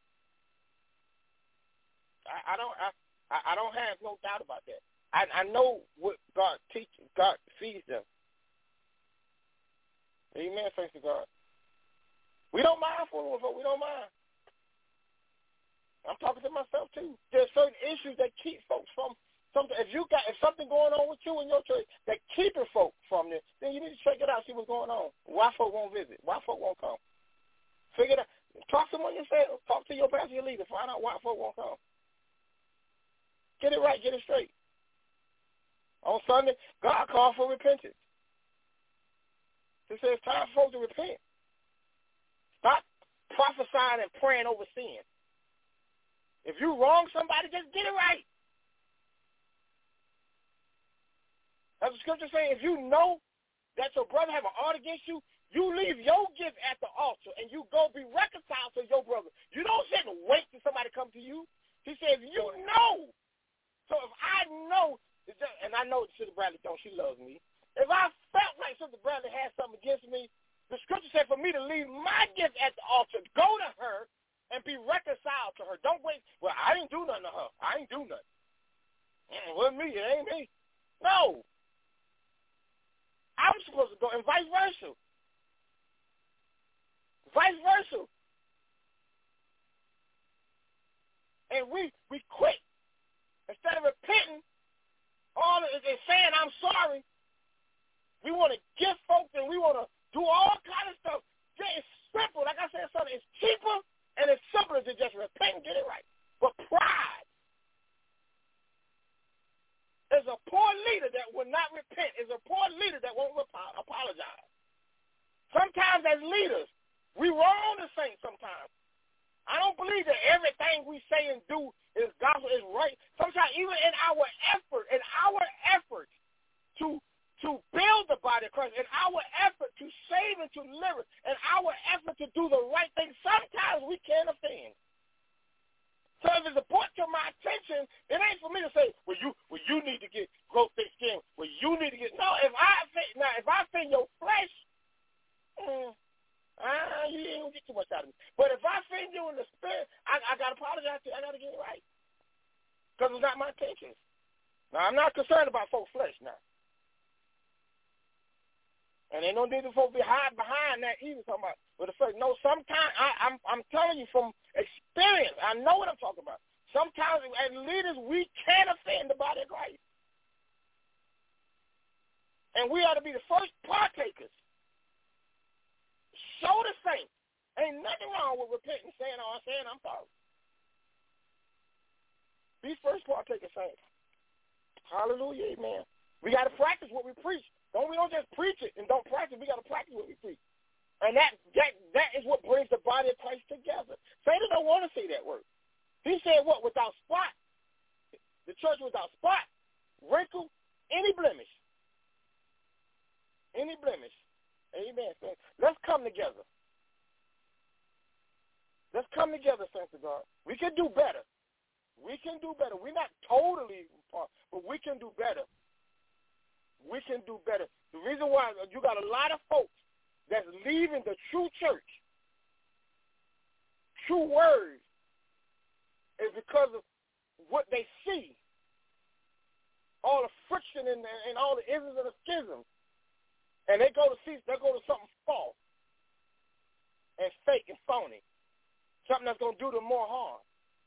I, I don't I, I don't have no doubt about that. I, I know what God teaches, God feeds them. Amen, thanks to God. We don't mind fooling with folks. We don't mind. I'm talking to myself too. There's certain issues that keep folks from something. If you got if something going on with you in your church that keeping folks from this, then you need to check it out, see what's going on. Why folks won't visit? Why folks won't come? Figure it out. Talk to someone yourself. Talk to your pastor, your leader. Find out why folks won't come. Get it right. Get it straight. On Sunday, God called for repentance. He said it's time for folks to repent. Stop prophesying and praying over sin. If you wrong somebody, just get it right. As the scripture saying, if you know that your brother have an ought against you, you leave your gift at the altar and you go be reconciled to your brother. You don't sit and wait till somebody come to you. He says, you know towards me. If I felt like Sister Bradley had something against me, the scripture said for me to leave my gift at the altar, go to her, and be reconciled to her. Don't wait. Well, I didn't do nothing to her. I ain't do nothing. Mm, with me, it ain't me. No. I'm supposed to go, and vice versa. Vice versa. And we we quit. Instead of repenting, all of it is saying I'm sorry. We want to give folks and we want to do all kind of stuff. It's simple. Like I said, son, it's cheaper and it's simpler to just repent and get it right. But pride is a poor leader that will not repent. Is a poor leader that won't apologize. Sometimes as leaders, we wrong the saints sometimes. I don't believe that everything we say and do is gospel, is right. Sometimes even in our effort, in our effort to to build the body of Christ, in our effort to save and to deliver, in our effort to do the right thing, sometimes we can offend. So if it's important to my attention, it ain't for me to say, well, you well, you need to get growth thick skin. Well, you need to get, no, if I offend, now, if I offend your flesh, mm, uh, you ain't going to get too much out of me. But if I offend you in the spirit, I, I got to apologize to you. I got to get it right. Because it's not my intention. Now, I'm not concerned about folks' flesh now. And they don't need to folks be hide behind that either. Talking about, but the fact, no, sometimes I, I'm I'm telling you from experience, I know what I'm talking about. Sometimes as leaders, we can offend the body of Christ, and we ought to be the first partakers. Show the saints, ain't nothing wrong with repenting, saying, "Oh, I'm saying I'm sorry." Be first partakers, saints. Hallelujah, amen. We got to practice what we preach. Don't we don't just preach it and don't practice. We got to practice what we preach, and that that that is what brings the body of Christ together. Satan don't want to see that word. He said, "What without spot, the church without spot, wrinkle, any blemish, any blemish." Amen. So let's come together. Let's come together, saints of God. We can do better. We can do better. We're not totally, but we can do better. We can do better. The reason why you got a lot of folks that's leaving the true church, true word, is because of what they see, all the friction and, and all the isms and the schisms, and they go to see, they go to something false and fake and phony, something that's going to do them more harm.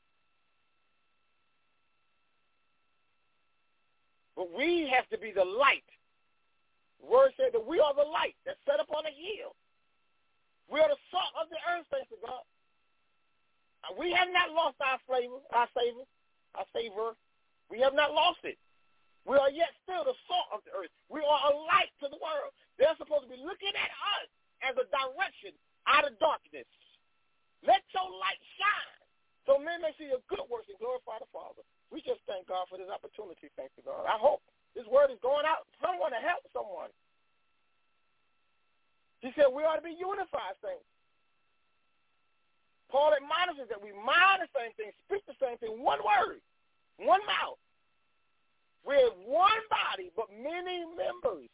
But we have to be the light. The word said that we are the light that's set up on a hill. We are the salt of the earth, thanks to God. We have not lost our flavor, our savor, our savor. We have not lost it. We are yet still the salt of the earth. We are a light to the world. They're supposed to be looking at us as a direction out of darkness. Let your light shine so men may see your good works and glorify the Father. We just thank God for this opportunity, thanks to God. I hope this word is going out to someone to help someone. He said we ought to be unified, saints. Paul admonishes that we mind the same thing, speak the same thing, one word, one mouth. We're one body, but many members.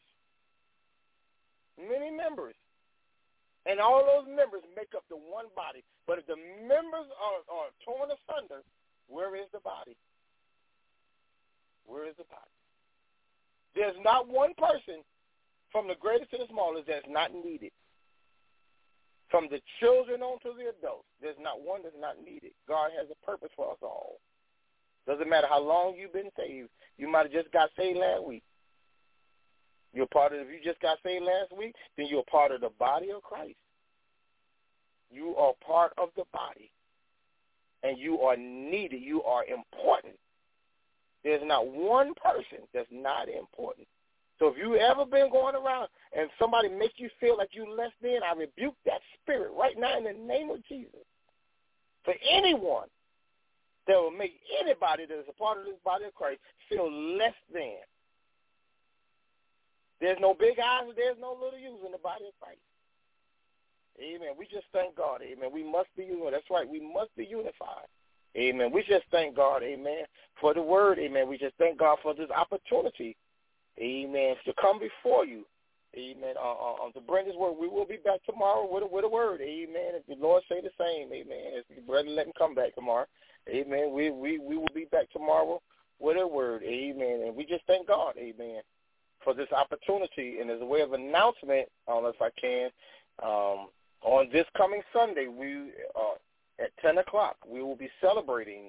Many members. And all those members make up the one body. But if the members are, are torn asunder, where is the body? Where is the body? There's not one person from the greatest to the smallest that's not needed. From the children on to the adults, there's not one that's not needed. God has a purpose for us all. Doesn't matter how long you've been saved. You might have just got saved last week. You're part of, if you just got saved last week, then you're part of the body of Christ. You are part of the body. And you are needed. You are important. There's not one person that's not important. So if you ever been going around and somebody make you feel like you less than, I rebuke that spirit right now in the name of Jesus. For anyone that will make anybody that is a part of this body of Christ feel less than. There's no big eyes, there's no little U's in the body of Christ. Amen. We just thank God. Amen. We must be unified. That's right. We must be unified. Amen. We just thank God. Amen. For the word. Amen. We just thank God for this opportunity. amen, to come before you, amen, uh, uh, to bring this word. We will be back tomorrow with a, with a word, amen. If the Lord say the same, amen. If the brother let him come back tomorrow, amen, we, we, we will be back tomorrow with a word, amen. And we just thank God, amen, for this opportunity. And as a way of announcement, I don't know if I can, um, on this coming Sunday, we uh, at ten o'clock, we will be celebrating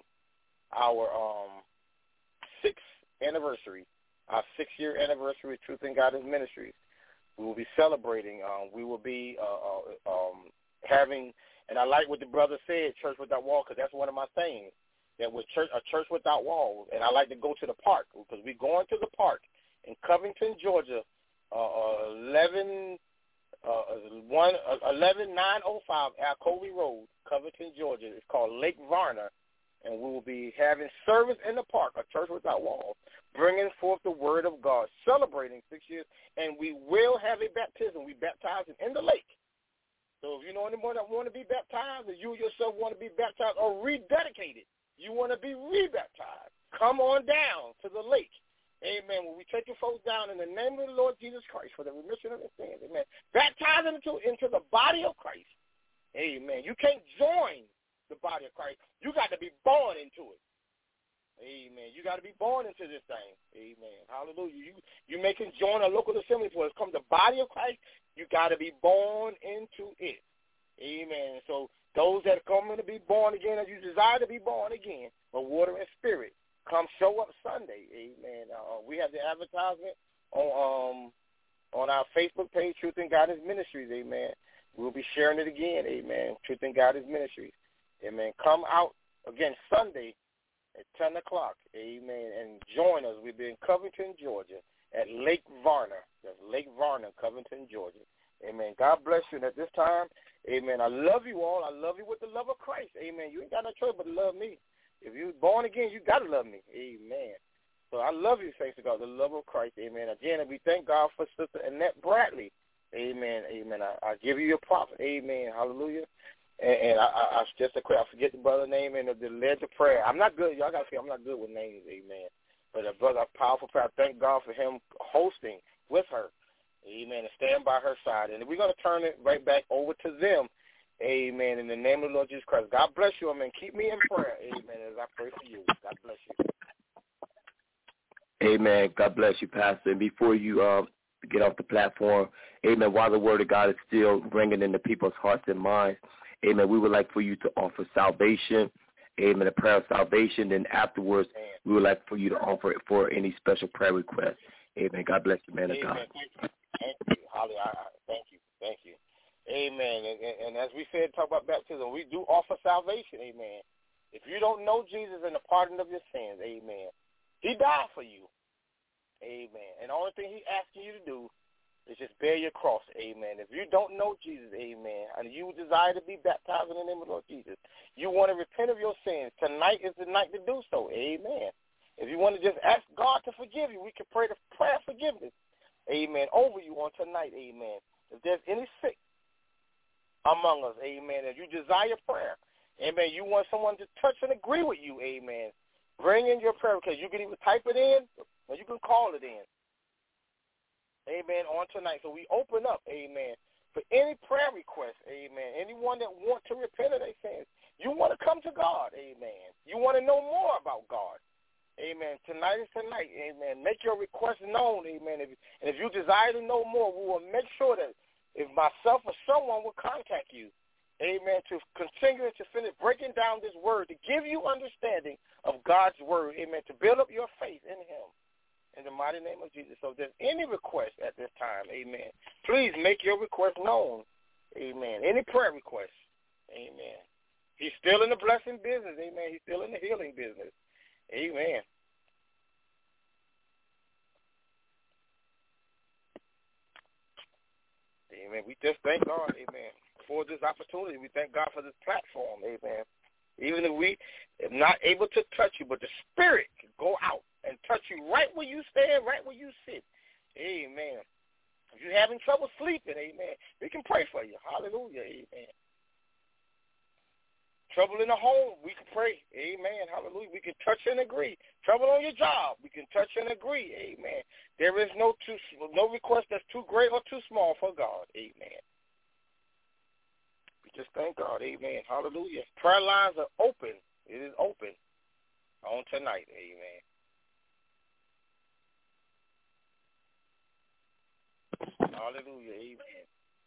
our um, sixth anniversary, our six-year anniversary of Truth and Guidance Ministries. We will be celebrating. Um, we will be uh, uh, um, having, and I like what the brother said, Church Without Walls, because that's one of my things, that with church, a church without walls. And I like to go to the park, because we're going to the park in Covington, Georgia, uh, eleven Uh, one eleven nine oh five Alcovey Road, Covington, Georgia. It's called Lake Varna, and we will be having service in the park, a church without walls, bringing forth the word of God, celebrating six years, and we will have a baptism. We baptize in the lake. So if you know anyone that want to be baptized, or you yourself want to be baptized or rededicated, you want to be rebaptized, come on down to the lake. Amen. When we take your folks down in the name of the Lord Jesus Christ for the remission of their sins, amen. Baptize them into, into the body of Christ. Amen. You can't join the body of Christ. You got to be born into it. Amen. You got to be born into this thing. Amen. Hallelujah. You you making join a local assembly for it. Come the body of Christ, you got to be born into it. Amen. So those that are coming to be born again, as you desire to be born again, but water and spirit, come show up Sunday, amen. Uh, we have the advertisement on um, on our Facebook page, Truth and Guidance Ministries, amen. We'll be sharing it again, amen, Truth and Guidance Ministries, amen. Come out, again, Sunday at ten o'clock, amen, and join us. We'll be in Covington, Georgia, at Lake Varna. That's Lake Varna, Covington, Georgia, amen. God bless you. And at this time, amen, I love you all. I love you with the love of Christ, amen. You ain't got no choice but to love me. If you're born again, you got to love me. Amen. So I love you, thanks to God, the love of Christ. Amen. Again, and we thank God for Sister Annette Bradley. Amen. Amen. I, I give you your prophet. Amen. Hallelujah. And, and I, I, I just a quick, I forget the brother's name and the led to prayer. I'm not good. Y'all got to see, I'm not good with names. Amen. But the brother, a powerful prayer. I thank God for him hosting with her. Amen. And stand by her side. And we're going to turn it right back over to them. Amen. In the name of the Lord Jesus Christ. God bless you. Amen. Keep me in prayer. Amen. As I pray for you. God bless you. Amen. God bless you, Pastor. And before you uh, get off the platform, amen, while the word of God is still ringing in the people's hearts and minds, amen, we would like for you to offer salvation, amen, a prayer of salvation. Then afterwards, amen, we would like for you to offer it for any special prayer request. Amen. God bless you, man amen. of God. Thank you. Thank you. Hallelujah. Thank you. Thank you. Amen. And, and, and as we said, talk about baptism, we do offer salvation. Amen. If you don't know Jesus and the pardon of your sins, amen, he died for you. Amen. And the only thing he asking you to do is just bear your cross. Amen. If you don't know Jesus, amen, and you desire to be baptized in the name of the Lord Jesus, you want to repent of your sins, tonight is the night to do so. Amen. If you want to just ask God to forgive you, we can pray the prayer of forgiveness, amen, over you on tonight. Amen. If there's any sick among us, amen, if you desire prayer, amen, you want someone to touch and agree with you, amen, bring in your prayer, because you can either type it in or you can call it in, amen, on tonight. So we open up, amen, for any prayer request, amen, anyone that want to repent of their sins. You want to come to God, amen. You want to know more about God, amen. Tonight is tonight, amen. Make your request known, amen. If, and if you desire to know more, we will make sure that if myself or someone will contact you, amen, to continue to finish breaking down this word, to give you understanding of God's word, amen, to build up your faith in him, in the mighty name of Jesus. So if there's any request at this time, amen, please make your request known, amen. Any prayer request, amen. He's still in the blessing business, amen. He's still in the healing business, amen. Amen. We just thank God, amen, for this opportunity. We thank God for this platform, amen. Even if we are not able to touch you, but the Spirit can go out and touch you right where you stand, right where you sit. Amen. If you're having trouble sleeping, amen, we can pray for you. Hallelujah, amen. Trouble in the home, we can pray. Amen. Hallelujah. We can touch and agree. Trouble on your job, we can touch and agree. Amen. There is no too no request that's too great or too small for God. Amen. We just thank God. Amen. Hallelujah. Prayer lines are open. It is open on tonight. Amen. Hallelujah. Amen.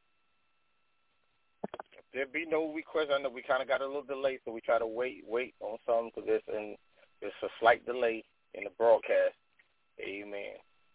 If there be no request, I know we kind of got a little delay, so we try to wait, wait on some for this, and there's a slight delay in the broadcast. Amen.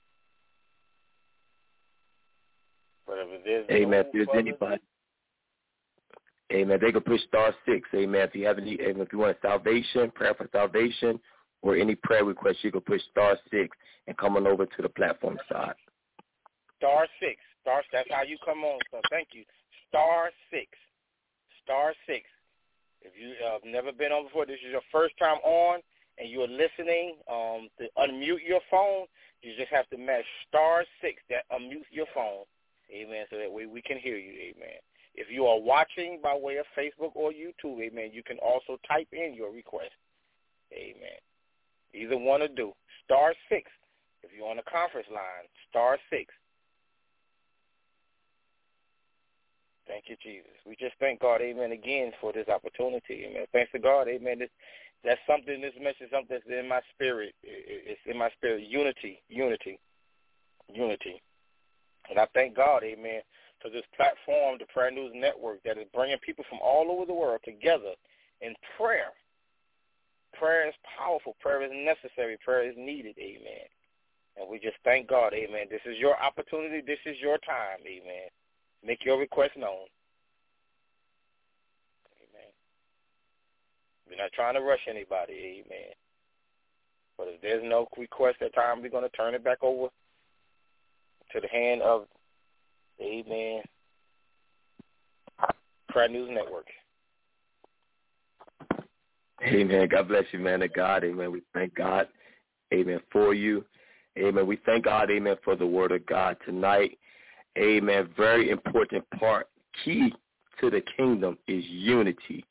But if there's Amen. no if there's anybody, amen, they can push star six. Amen. If you have any, amen, if you want salvation, prayer for salvation, or any prayer request, you can push star six and come on over to the platform side. Star six. Star. That's how you come on. So thank you. Star six. Star six. If you have uh, never been on before, this is your first time on, and you are listening. Um, to unmute your phone, you just have to match star six. That unmute your phone. Amen. So that way we can hear you. Amen. If you are watching by way of Facebook or YouTube, amen, you can also type in your request. Amen. Either one to do. Star six. If you're on the conference line, star six. Thank you, Jesus. We just thank God, amen, again for this opportunity. Amen. Thanks to God, amen. This, that's something, this message, something that's in my spirit. It's in my spirit. Unity, unity, unity. And I thank God, amen, for this platform, the Prayer News Network, that is bringing people from all over the world together in prayer. Prayer is powerful. Prayer is necessary. Prayer is needed, amen. And we just thank God, amen. This is your opportunity. This is your time, amen. Make your request known. Amen. We're not trying to rush anybody, amen. But if there's no request at time, we're going to turn it back over to the hand of, amen, Prayer News Network. Amen. God bless you, man of God. Amen. We thank God, amen, for you. Amen. We thank God, amen, for the word of God tonight. Amen. Very important part. Key to the kingdom is unity.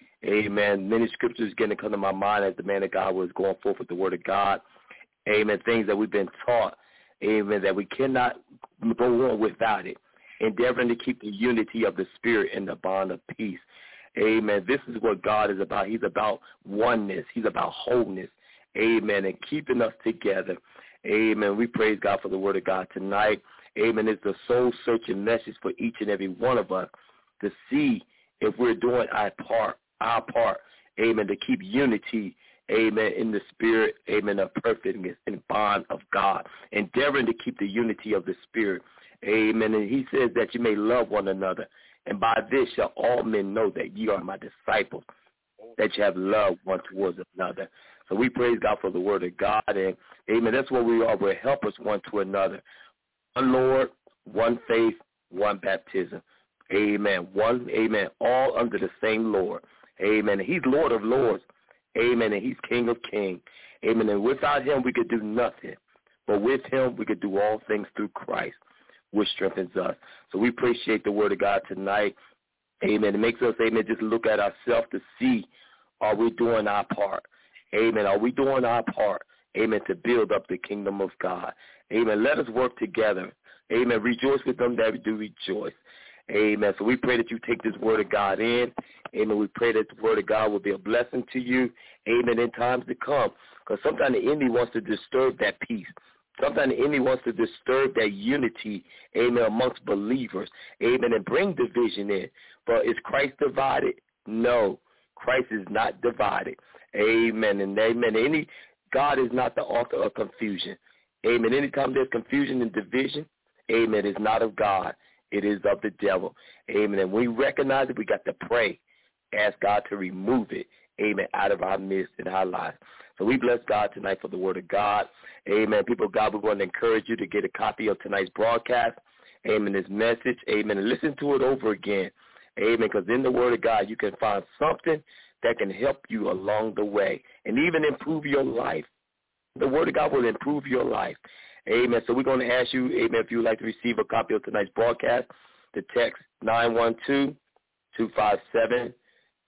Amen. Many scriptures getting to come to my mind as the man of God was going forth with the word of God. Amen. Things that we've been taught. Amen. That we cannot go on without it. Endeavoring to keep the unity of the spirit and the bond of peace. Amen. This is what God is about. He's about oneness. He's about wholeness. Amen. And keeping us together. Amen. We praise God for the word of God tonight. Amen. It's the soul-searching message for each and every one of us to see if we're doing our part, our part, amen, to keep unity, amen, in the spirit, amen, of perfectness and bond of God, endeavoring to keep the unity of the spirit, amen. And he says that you may love one another, and by this shall all men know that ye are my disciples, that you have love one towards another. So we praise God for the word of God, and amen, that's what we are. We're helpers one to another. One Lord, one faith, one baptism. Amen. One, amen, all under the same Lord. Amen. And he's Lord of lords. Amen. And he's King of kings. Amen. And without him, we could do nothing. But with him, we could do all things through Christ, which strengthens us. So we appreciate the word of God tonight. Amen. It makes us, amen, just look at ourselves to see, are we doing our part? Amen. Are we doing our part? Amen. To build up the kingdom of God. Amen. Let us work together. Amen. Rejoice with them that do rejoice. Amen. So we pray that you take this word of God in. Amen. We pray that the word of God will be a blessing to you. Amen. In times to come. Because sometimes the enemy wants to disturb that peace. Sometimes the enemy wants to disturb that unity, amen, amongst believers. Amen. And bring division in. But is Christ divided? No. Christ is not divided. Amen. And amen. Any God is not the author of confusion. Amen. Anytime there's confusion and division, amen, it's not of God. It is of the devil. Amen. And we recognize it, we got to pray. Ask God to remove it, amen, out of our midst in our lives. So we bless God tonight for the word of God. Amen. People of God, we're going to encourage you to get a copy of tonight's broadcast. Amen. This message. Amen. And listen to it over again. Amen. Because in the word of God, you can find something that can help you along the way and even improve your life. The word of God will improve your life. Amen. So we're going to ask you, amen, if you would like to receive a copy of tonight's broadcast, to text nine one two, two five seven,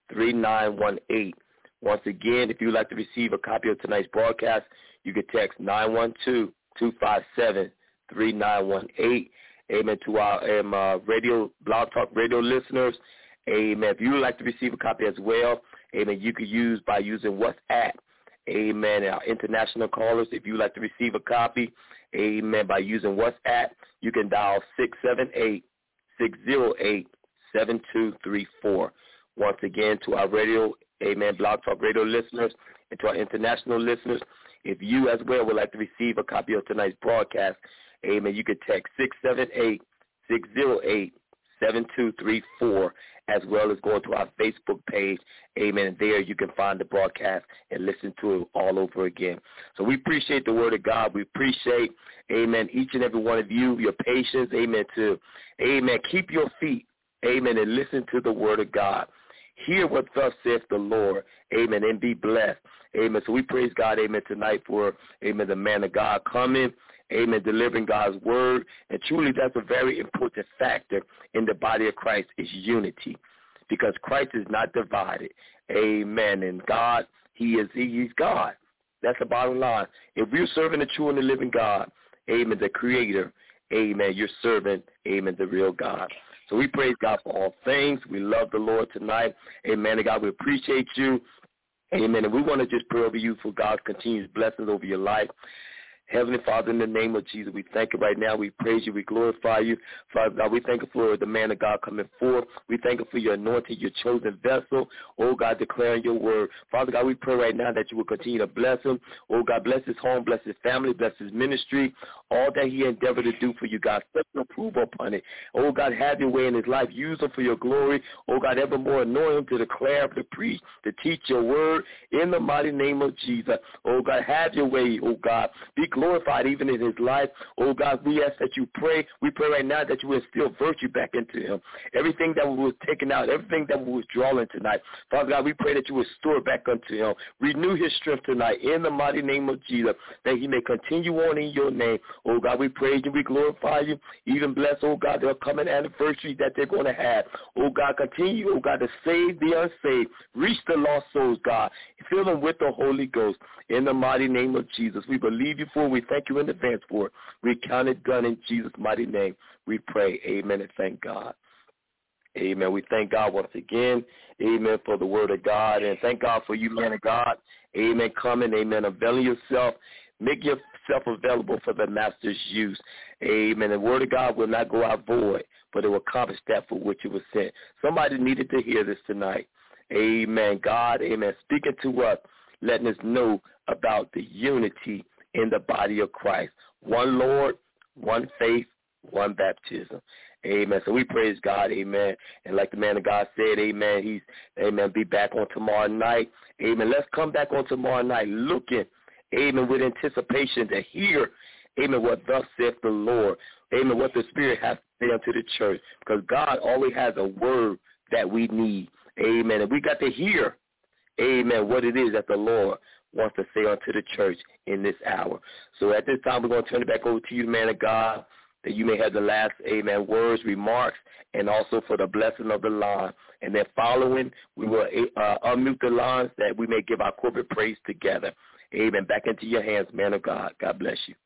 three nine one eight. Once again, if you would like to receive a copy of tonight's broadcast, you can text nine one two, two five seven, three nine one eight. Amen. To our um, uh, radio, Blog Talk radio listeners, amen. If you would like to receive a copy as well, amen, you could use by using WhatsApp. Amen. And our international callers, if you would like to receive a copy, amen, by using WhatsApp, you can dial six seven eight, six zero eight, seven two three four. Once again, to our radio, amen, Blog Talk radio listeners, and to our international listeners, if you as well would like to receive a copy of tonight's broadcast, amen, you could text six seven eight, six zero eight, seven two three four, as well as go to our Facebook page. Amen. There you can find the broadcast and listen to it all over again. So we appreciate the word of God. We appreciate, amen, each and every one of you, your patience, amen, to, amen, keep your feet, amen, and listen to the word of God. Hear what thus saith the Lord, amen, and be blessed. Amen. So we praise God, amen, tonight for, amen, the man of God coming, amen, delivering God's word. And truly that's a very important factor in the body of Christ is unity, because Christ is not divided. Amen. And God, he is, he, he's God. That's the bottom line. If you're serving the true and the living God, amen, the creator, amen, you're serving, amen, the real God. So we praise God for all things. We love the Lord tonight. Amen. And God, we appreciate you. Amen. And we want to just pray over you for God's continued blessings over your life. Heavenly Father, in the name of Jesus, we thank you right now. We praise you. We glorify you. Father God, we thank you for the man of God coming forth. We thank you for your anointing, your chosen vessel. Oh, God, declaring your word. Father God, we pray right now that you will continue to bless him. Oh, God, bless his home, bless his family, bless his ministry, all that he endeavored to do for you, God. Set your approval upon it. Oh, God, have your way in his life. Use him for your glory. Oh, God, evermore anoint him to declare, to preach, to teach your word in the mighty name of Jesus. Oh, God, have your way, oh, God. Be glorified even in his life. Oh, God, we ask that you pray. We pray right now that you instill virtue back into him. Everything that was taken out, everything that was withdrawing tonight, Father God, we pray that you will restore back unto him. Renew his strength tonight in the mighty name of Jesus, that he may continue on in your name. Oh, God, we praise you. We glorify you. Even bless, oh, God, the upcoming anniversary that they're going to have. Oh, God, continue, oh, God, to save the unsaved. Reach the lost souls, God. Fill them with the Holy Ghost in the mighty name of Jesus. We believe you for it. We thank you in advance for it. We count it done in Jesus' mighty name. We pray. Amen and thank God. Amen. We thank God once again. Amen for the word of God. And thank God for you, man of God. Amen. Coming. Amen. Availing yourself. Make yourself available for the master's use. Amen. The word of God will not go out void, but it will accomplish that for which it was sent. Somebody needed to hear this tonight. Amen. God, amen, speaking to us, letting us know about the unity in the body of Christ. One Lord, one faith, one baptism. Amen. So we praise God. Amen. And like the man of God said, amen, he's, amen, be back on tomorrow night. Amen. Let's come back on tomorrow night looking, amen, with anticipation to hear, amen, what thus saith the Lord. Amen, what the Spirit has to say unto the church. Because God always has a word that we need. Amen. And we got to hear, amen, what it is that the Lord wants to say unto the church in this hour. So at this time, we're going to turn it back over to you, man of God, that you may have the last, amen, words, remarks, and also for the blessing of the line. And then following, we will uh, unmute the lines that we may give our corporate praise together. Amen. Back into your hands, man of God. God bless you.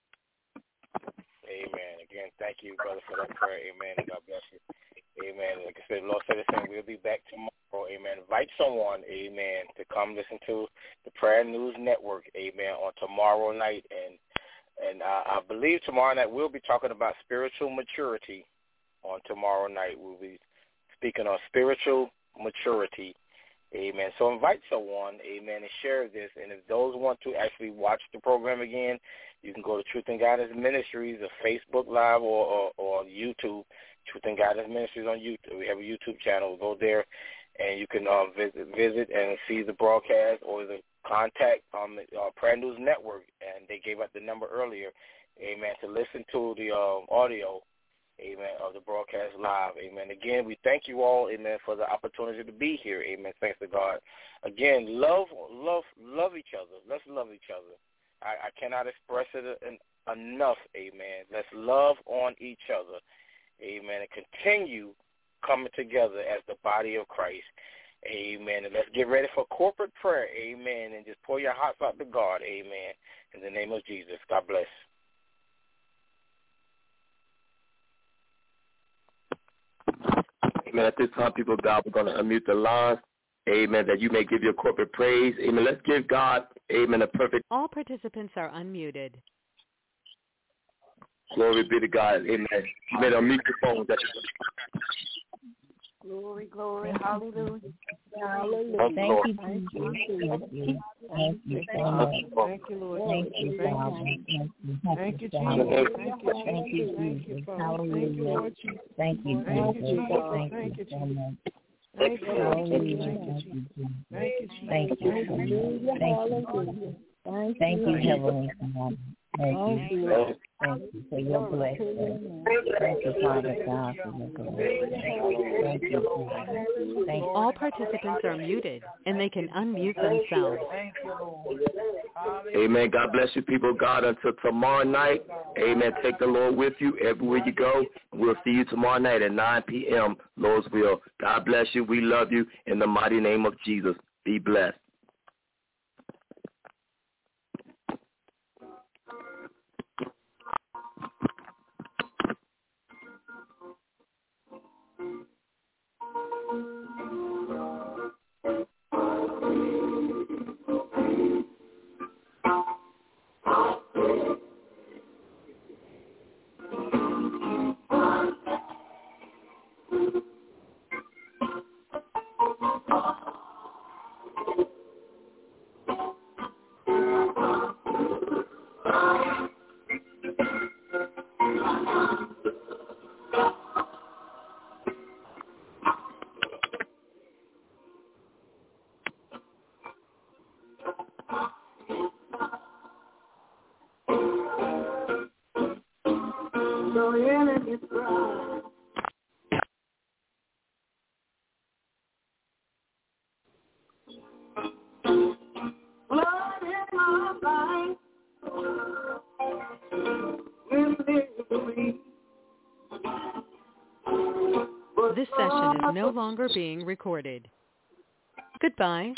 Amen. Again, thank you, brother, for that prayer. Amen. God bless you. Amen. Like I said, Lord said the same. We'll be back tomorrow. Amen. Invite someone, amen, to come listen to the Prayer News Network, amen, on tomorrow night. And and uh, I believe tomorrow night we'll be talking about spiritual maturity on tomorrow night. We'll be speaking on spiritual maturity. Amen. So invite someone, amen, and share this. And if those want to actually watch the program again, you can go to Truth and Guidance Ministries, or Facebook Live, or, or, or YouTube. Truth and Guidance Ministries on YouTube. We have a YouTube channel. Go there, and you can uh, visit visit and see the broadcast or the contact on the uh, Prayer News Network. And they gave out the number earlier, amen, to listen to the uh, audio, amen, of the broadcast live. Amen. Again, we thank you all, amen, for the opportunity to be here. Amen. Thanks to God. Again, love, love, love each other. Let's love each other. I, I cannot express it enough, amen. Let's love on each other, amen, and continue coming together as the body of Christ. Amen. And let's get ready for corporate prayer. Amen. And just pour your hearts out to God. Amen. In the name of Jesus. God bless. Amen. At this time, people of God, we're going to unmute the lines. Amen. That you may give your corporate praise. Amen. Let's give God, amen, a perfect. All participants are unmuted. Glory be to God. Amen. You may unmute your phone. Glory, glory, hallelujah. Hallelujah. Thank you, thank you, thank you, thank you so much. Thank you, Lord. Thank you, Father. Thank you, Jesus. Thank you, Jesus. Hallelujah. Thank you, Jesus. Thank you so much. Thank you, Hallelujah. Thank you, Jesus. Thank you so much. Thank you. Thank you, Heavenly Father. Thank you. Thank you for your blessing. Thank you, Father God, for your blessing. Thank you. Thank you. All participants are muted, and they can unmute themselves. Amen. God bless you, people of God, until tomorrow night. Amen. Take the Lord with you everywhere you go. We'll see you tomorrow night at nine p.m., Lord's will. God bless you. We love you in the mighty name of Jesus. Be blessed. This session is no longer being recorded. Goodbye.